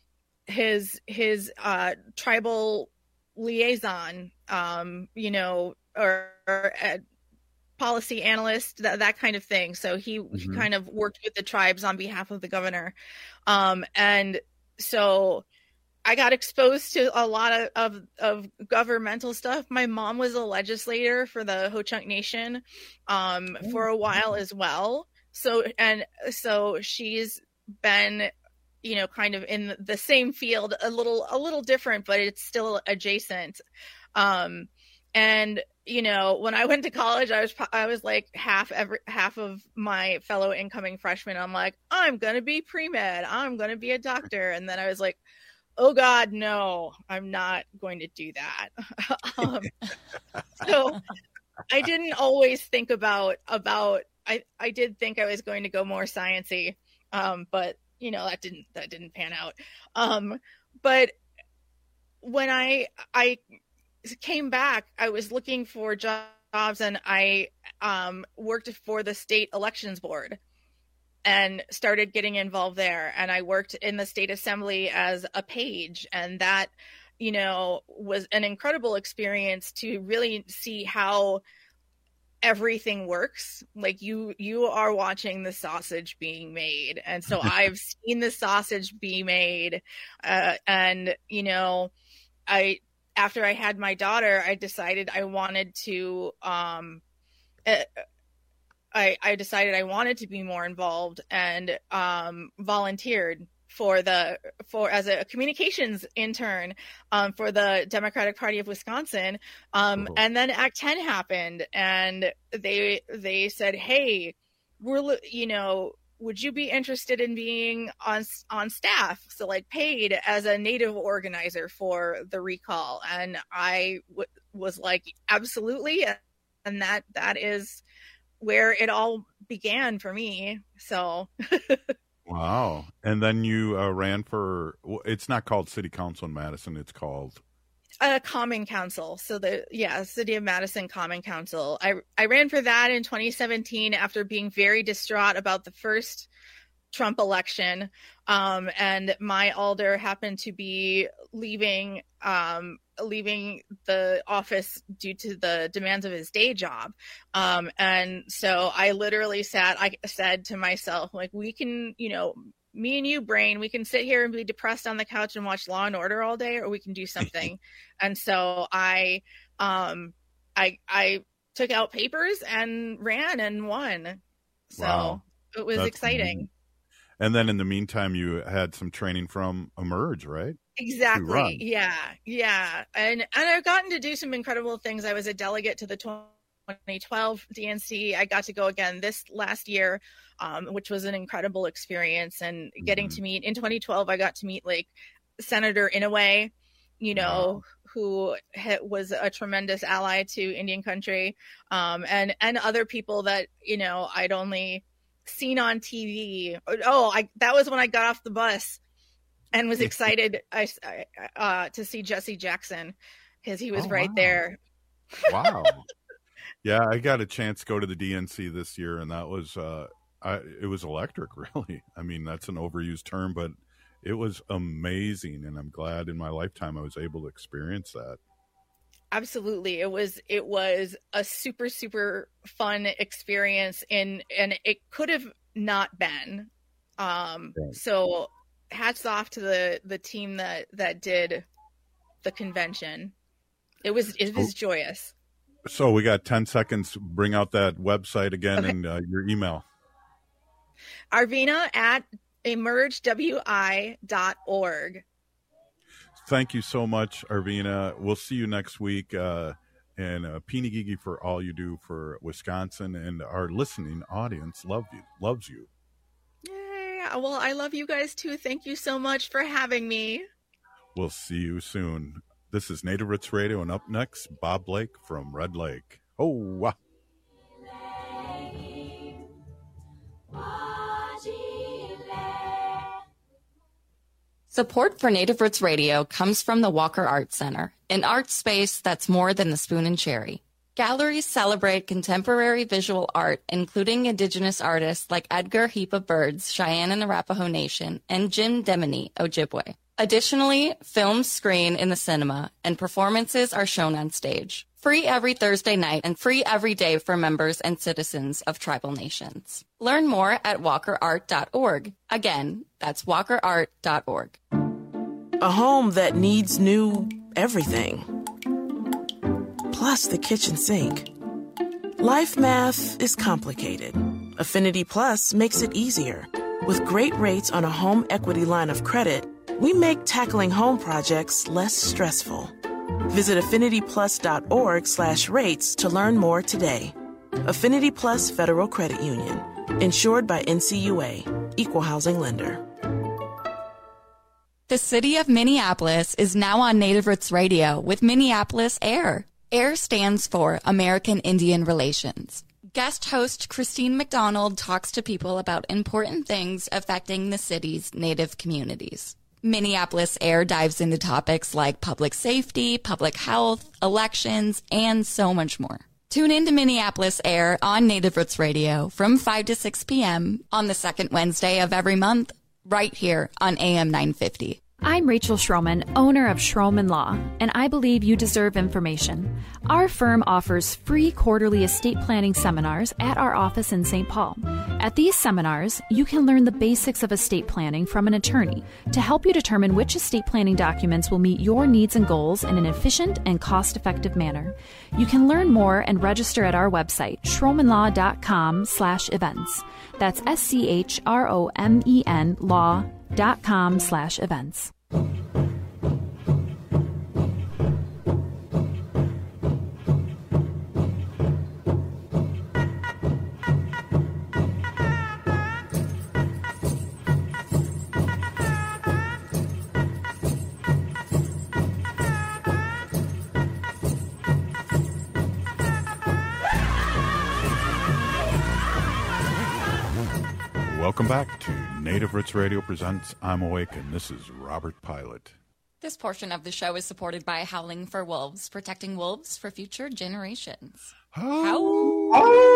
his his uh tribal liaison, um, you know, or, or uh, policy analyst, that, that kind of thing. So he, mm-hmm. he kind of worked with the tribes on behalf of the governor. Um, and so I got exposed to a lot of, of, of governmental stuff. My mom was a legislator for the Ho-Chunk Nation um, oh. for a while as well. So, and so she's been, you know, kind of in the same field, a little, a little different, but it's still adjacent. Um, and, you know, when I went to college, I was, I was like half every, half of my fellow incoming freshmen. I'm like, I'm going to be pre-med. I'm going to be a doctor. And then I was like, oh God, no, I'm not going to do that. um, so I didn't always think about, about, I, I did think I was going to go more sciencey. Um, but you know, that didn't, that didn't pan out. Um, but when I, I came back, I was looking for jobs, and I, um, worked for the state elections board and started getting involved there. And I worked in the state assembly as a page, and that, you know, was an incredible experience to really see how everything works. Like you you are watching the sausage being made, and so I've seen the sausage be made, uh, and you know, I after I had my daughter, I decided I wanted to um, uh, I I decided I wanted to be more involved and um, volunteered for the for as a communications intern um, for the Democratic Party of Wisconsin, um, oh. and then Act ten happened, and they they said, "Hey, we're you know, would you be interested in being on on staff, so like paid as a Native organizer for the recall?" And I w- was like, "Absolutely," and that that is where it all began for me. So. Wow. And then you uh, ran for, it's not called City Council in Madison, it's called a Common Council. So the, yeah, City of Madison Common Council. I, I ran for that in twenty seventeen after being very distraught about the first Trump election. Um, and my alder happened to be leaving, um, leaving the office due to the demands of his day job. Um, and so I literally sat, I said to myself, like, we can, you know, me and you, Brain, we can sit here and be depressed on the couch and watch Law and Order all day, or we can do something. And so I, um, I, I took out papers and ran and won. So wow. It was That's exciting. amazing. And then in the meantime, you had some training from Emerge, right? Exactly. Yeah. Yeah. And and I've gotten to do some incredible things. I was a delegate to the twenty twelve D N C. I got to go again this last year, um, which was an incredible experience. And getting mm-hmm. to meet in twenty twelve, I got to meet like Senator Inouye, you know, wow. who ha- was a tremendous ally to Indian country, um, and and other people that, you know, I'd only seen on T V. Oh, I that was when I got off the bus and was excited I, uh, to see Jesse Jackson because he was oh, right wow. there. Wow. Yeah, I got a chance to go to the D N C this year, and that was uh, I, it was electric, really. I mean, that's an overused term, but it was amazing, and I'm glad in my lifetime I was able to experience that. Absolutely. It was it was a super, super fun experience, and and it could have not been. Um, right. So hats off to the, the team that, that did the convention. It was it was so, joyous. So we got ten seconds. Bring out that website again okay. and uh, your email. Arvina at emerge w i dot org. Thank you so much, Arvina. We'll see you next week. Uh, and uh, Pini Gigi for all you do for Wisconsin, and our listening audience love you, loves you. Yay. Well, I love you guys too. Thank you so much for having me. We'll see you soon. This is Native Roots Radio, and up next, Bob Blake from Red Lake. Oh, wow. Support for Native Roots Radio comes from the Walker Art Center, an art space that's more than the spoon and cherry. Galleries celebrate contemporary visual art, including Indigenous artists like Edgar Heap of Birds, Cheyenne and Arapaho Nation, and Jim Demini, Ojibwe. Additionally, films screen in the cinema, and performances are shown on stage. Free every Thursday night and free every day for members and citizens of tribal nations. Learn more at walker art dot org. Again, that's walker art dot org. A home that needs new everything. Plus the kitchen sink. Life math is complicated. Affinity Plus makes it easier. With great rates on a home equity line of credit, we make tackling home projects less stressful. Visit affinity plus dot org slash rates to learn more today. Affinity Plus Federal Credit Union. Insured by N C U A. Equal Housing Lender. The city of Minneapolis is now on Native Roots Radio with Minneapolis AIR. AIR stands for American Indian Relations. Guest host Christine McDonald talks to people about important things affecting the city's Native communities. Minneapolis AIR dives into topics like public safety, public health, elections, and so much more. Tune in to Minneapolis AIR on Native Roots Radio from five to six p.m. on the second Wednesday of every month, right here on A M nine fifty. I'm Rachel Schroman, owner of Schroman Law, and I believe you deserve information. Our firm offers free quarterly estate planning seminars at our office in Saint Paul. At these seminars, you can learn the basics of estate planning from an attorney to help you determine which estate planning documents will meet your needs and goals in an efficient and cost-effective manner. You can learn more and register at our website, schromenlaw.com slash events. That's S C H R O M E N law dot com slash events. Welcome back to Native Roots Radio presents I'm Awake, and this is Robert Pilot. This portion of the show is supported by Howling for Wolves, protecting wolves for future generations. Howl.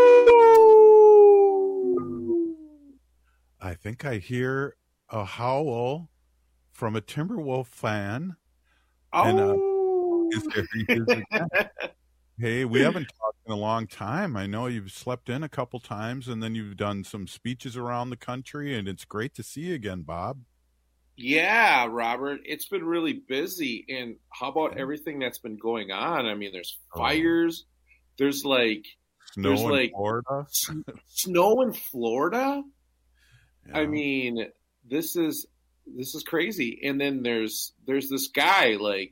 I think I hear a howl from a Timberwolf fan. Oh. And, uh, is there, he is again. Hey, we haven't talked in a long time. I know you've slept in a couple times, and then you've done some speeches around the country, and it's great to see you again, Bob. Yeah, Robert, it's been really busy. And how about everything that's been going on? I mean, there's fires. There's like snow there's in like Florida. s- snow in Florida. Yeah. I mean, this is this is crazy. And then there's there's this guy like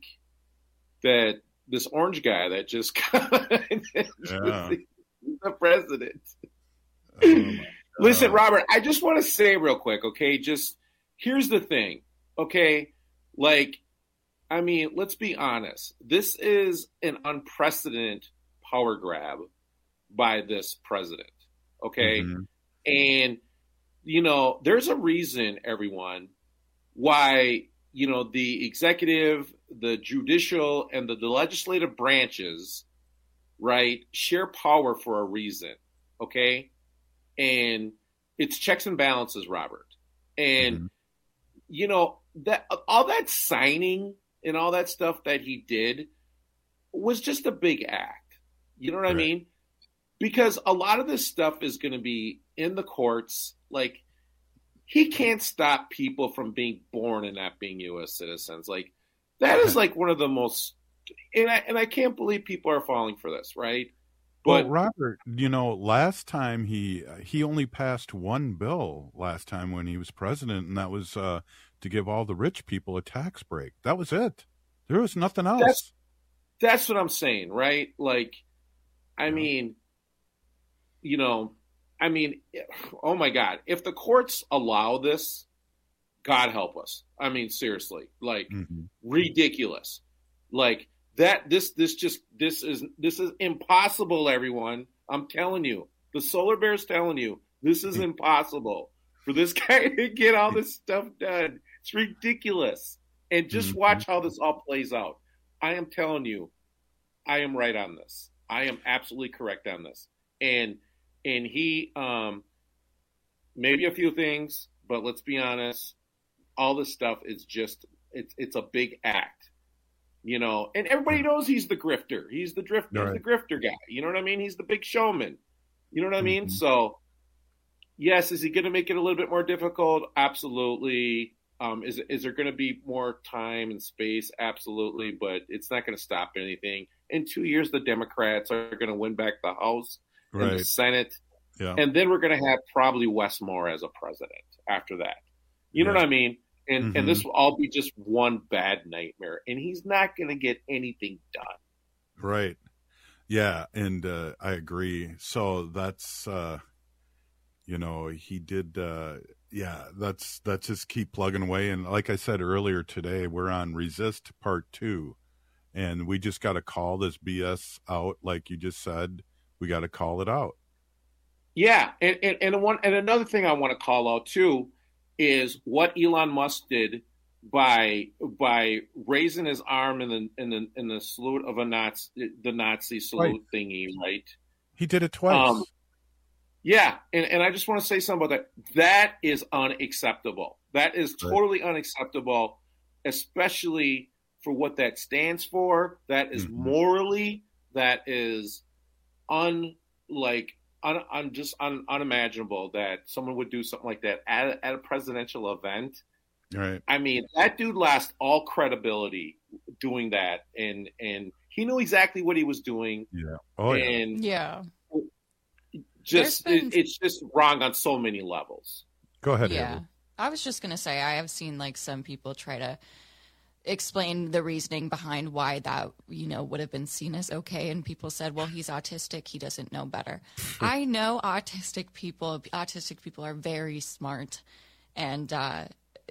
that. This orange guy that just got Yeah. the president. Oh, Listen, Robert, I just want to say real quick, okay? Just here's the thing, okay? Like, I mean, let's be honest. This is an unprecedented power grab by this president, okay? Mm-hmm. And, you know, there's a reason, everyone, why, you know, the executive, the judicial, and the, the legislative branches, right, share power for a reason, okay? And it's checks and balances, Robert. And, Mm-hmm. you know, that all that signing and all that stuff that he did was just a big act. You know what I Right. mean? Because a lot of this stuff is going to be in the courts. Like, he can't stop people from being born and not being U S citizens. Like, that is like one of the most, and I, and I can't believe people are falling for this, right? But well, Robert, you know, last time he he only passed one bill last time when he was president, and that was uh, to give all the rich people a tax break. That was it. There was nothing else. That's, that's what I'm saying, right? Like, I mean, you know, I mean, oh my God, if the courts allow this, God help us. I mean, seriously, like mm-hmm. ridiculous. Like that, this, this just, this is, this is impossible, everyone. I'm telling you, the Solar Bear's telling you, this is impossible for this guy to get all this stuff done. It's ridiculous. And just mm-hmm. watch how this all plays out. I am telling you, I am right on this. I am absolutely correct on this. And, and he, um, maybe a few things, but let's be honest, all this stuff is just, it's, it's a big act, you know, and everybody knows he's the grifter. He's the drifter, right. the grifter guy. You know what I mean? He's the big showman. You know what I mean? Mm-hmm. So yes, is he going to make it a little bit more difficult? Absolutely. Um, is, is there going to be more time and space? Absolutely. But it's not going to stop anything. In two years, the Democrats are going to win back the House right. and the Senate. Yeah. And then we're going to have probably Wes Moore as a president after that. You know yeah. what I mean? And mm-hmm. and this will all be just one bad nightmare. And he's not going to get anything done. Right. Yeah. And uh, I agree. So that's, uh, you know, he did, uh, yeah, that's, that's just keep plugging away. And like I said earlier today, we're on Resist Part Two. And we just got to call this B S out. Like you just said, we got to call it out. Yeah, and, and and one and another thing I want to call out too is what Elon Musk did by by raising his arm in the in the in the salute of a Nazi, the Nazi salute right. thingy, right? He did it twice. Um, yeah, and, and I just want to say something about that. That is unacceptable. That is totally right. unacceptable. especially for what that stands for. That is Mm-hmm. morally, that is un like un, un just un, unimaginable that someone would do something like that at, a- at a presidential event. Right. I mean, that dude lost all credibility doing that, and and he knew exactly what he was doing. Yeah. Oh yeah. And Yeah. just There's been- it, it's just wrong on so many levels. Go ahead. Yeah. Haley. I was just going to say, I have seen like some people try to explain the reasoning behind why that, you know, would have been seen as okay. And people said, well, he's autistic. He doesn't know better. I know autistic people, autistic people are very smart. And uh,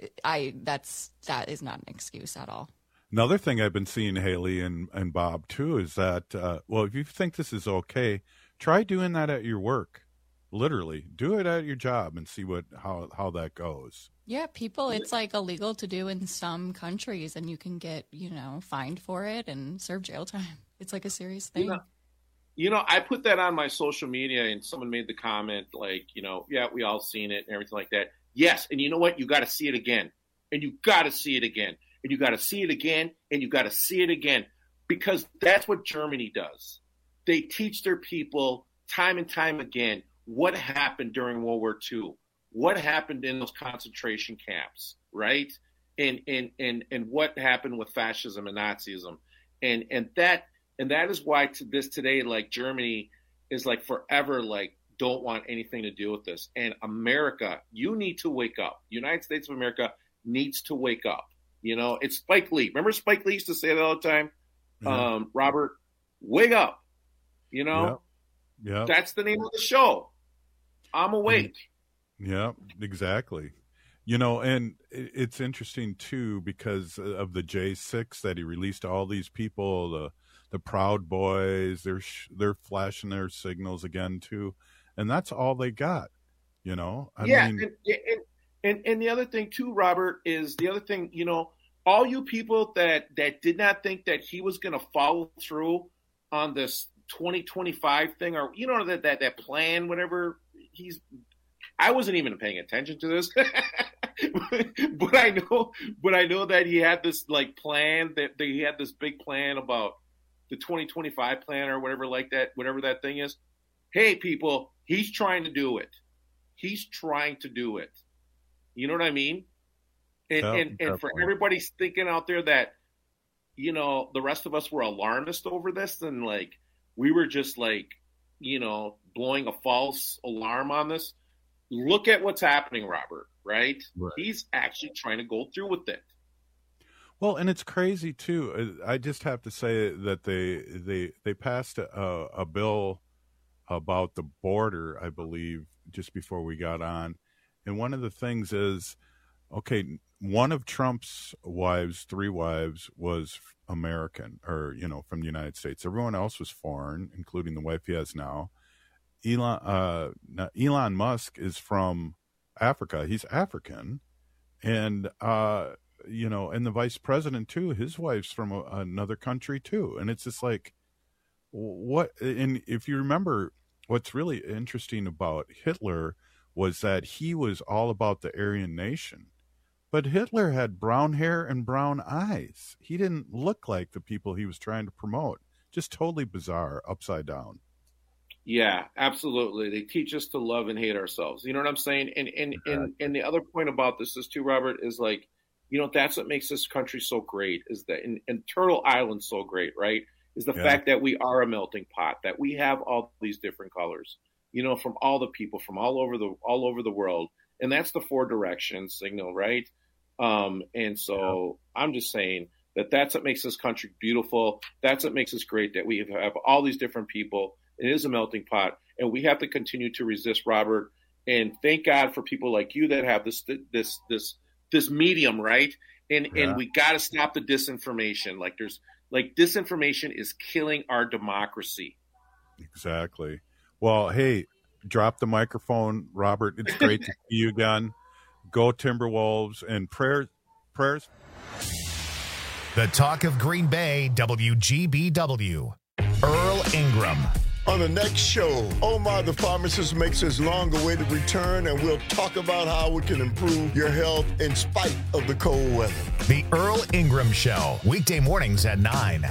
I, that's, that is not an excuse at all. Another thing I've been seeing, Haley and, and Bob, too, is that, uh, well, if you think this is okay, try doing that at your work. Literally, do it at your job and see what how, how that goes. Yeah, people, it's like illegal to do in some countries, and you can get, you know, fined for it and serve jail time. It's like a serious thing. You know, you know, I put that on my social media, and someone made the comment like, you know, yeah, we all seen it and everything like that. Yes, and you know what? You got to see it again, and you got to see it again, and you got to see it again, and you got to see it again, because that's what Germany does. They teach their people time and time again what happened during World War Two, what happened in those concentration camps, right? And and and and what happened with fascism and Nazism, and and that and that is why to this today, like Germany is like forever like don't want anything to do with this. And America, you need to wake up. United States of America needs to wake up. You know, it's Spike Lee. Remember Spike Lee used to say that all the time. Yeah. Um, Robert, wake up. You know, Yeah. Yeah. that's the name of the show. I'm awake. Yeah, exactly. You know, and it- it's interesting too because of the J six that he released. All these people, the the Proud Boys, they're sh- they're flashing their signals again too, and that's all they got. You know, I yeah, mean, and, and and and the other thing too, Robert, is the other thing. You know, all you people that that did not think that he was going to follow through on this twenty twenty-five thing, or you know that that that plan, whatever he's. I wasn't even paying attention to this, but I know, but I know that he had this like plan that, that he had this big plan about the twenty twenty-five plan or whatever like that, whatever that thing is. Hey, people, he's trying to do it. He's trying to do it. You know what I mean? And Yeah, and, and for definitely. everybody thinking out there that, you know, the rest of us were alarmist over this, and like we were just like, you know, blowing a false alarm on this. Look at what's happening, Robert, right? Right. He's actually trying to go through with it. well, and it's crazy too. I just have to say that they they they passed a, a bill about the border, I believe, just before we got on, and one of the things is, okay, one of Trump's wives, three wives, was American, or you know, from the United States. Everyone else was foreign, including the wife he has now. Elon uh, now Elon Musk is from Africa. He's African, and uh, you know, and the vice president too. His wife's from a, another country too, and it's just like, what? And if you remember, what's really interesting about Hitler was that he was all about the Aryan nation, but Hitler had brown hair and brown eyes. He didn't look like the people he was trying to promote. Just totally bizarre, upside down. Yeah, absolutely. They teach us to love and hate ourselves. You know what I'm saying? And and and and the other point about this is too, Robert, is like, you know, that's what makes this country so great, is that and, and Turtle Island so great, right? Is the Yeah. fact that we are a melting pot, that we have all these different colors, you know, from all the people from all over the all over the world. And that's the four direction signal, right? Um, and so I'm just saying that that's what makes this country beautiful. That's what makes us great, that we have all these different people. It is a melting pot, and we have to continue to resist, Robert. And thank God for people like you that have this this this this medium, right? And Yeah. and we got to stop the disinformation. Like there's like disinformation is killing our democracy. Exactly. Well, hey, drop the microphone, Robert. It's great to see you again. Go Timberwolves, and prayers, prayers. The talk of Green Bay, W G B W. Earl Ingram. On the next show, Omar the pharmacist makes his long-awaited return, and we'll talk about how it can improve your health in spite of the cold weather. The Earl Ingram Show, weekday mornings at nine.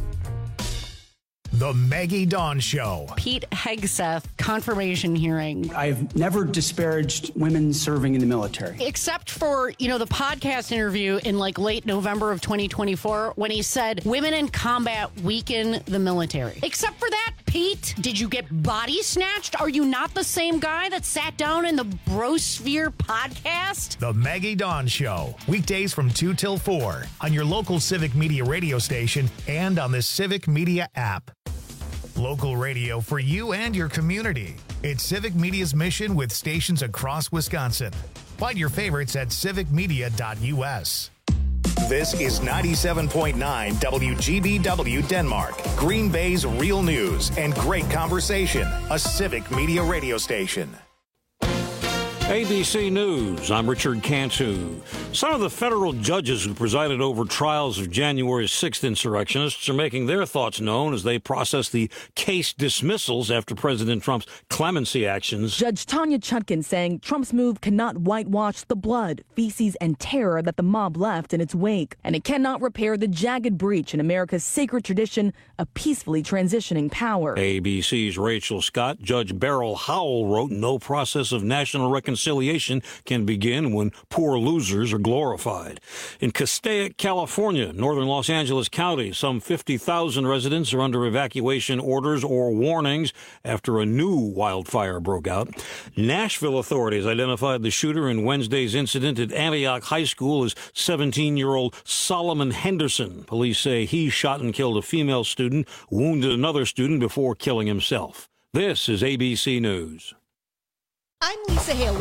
The Maggie Dawn Show. Pete Hegseth confirmation hearing. I've never disparaged women serving in the military. Except for, you know, the podcast interview in like late November of twenty twenty-four when he said women in combat weaken the military. Except for that, Pete, did you get body snatched? Are you not the same guy that sat down in the Brosphere podcast? The Maggie Dawn Show, weekdays from two till four on your local Civic Media radio station and on the Civic Media app. Local radio for you and your community. It's Civic Media's mission with stations across Wisconsin. Find your favorites at civic media dot u s. This is ninety-seven point nine W G B W Denmark, Green Bay's real news and great conversation. A Civic Media radio station. A B C News, I'm Richard Cantu. Some of the federal judges who presided over trials of January sixth insurrectionists are making their thoughts known as they process the case dismissals after President Trump's clemency actions. Judge Tanya Chutkin saying Trump's move cannot whitewash the blood, feces, and terror that the mob left in its wake, and it cannot repair the jagged breach in America's sacred tradition of peacefully transitioning power. A B C's Rachel Scott, Judge Beryl Howell wrote, no process of national reconciliation Reconciliation can begin when poor losers are glorified. In Castaic, California, northern Los Angeles County, some fifty thousand residents are under evacuation orders or warnings after a new wildfire broke out. Nashville authorities identified the shooter in Wednesday's incident at Antioch High School as seventeen-year-old Solomon Henderson. Police say he shot and killed a female student, wounded another student before killing himself. This is A B C News. I'm Lisa Hale.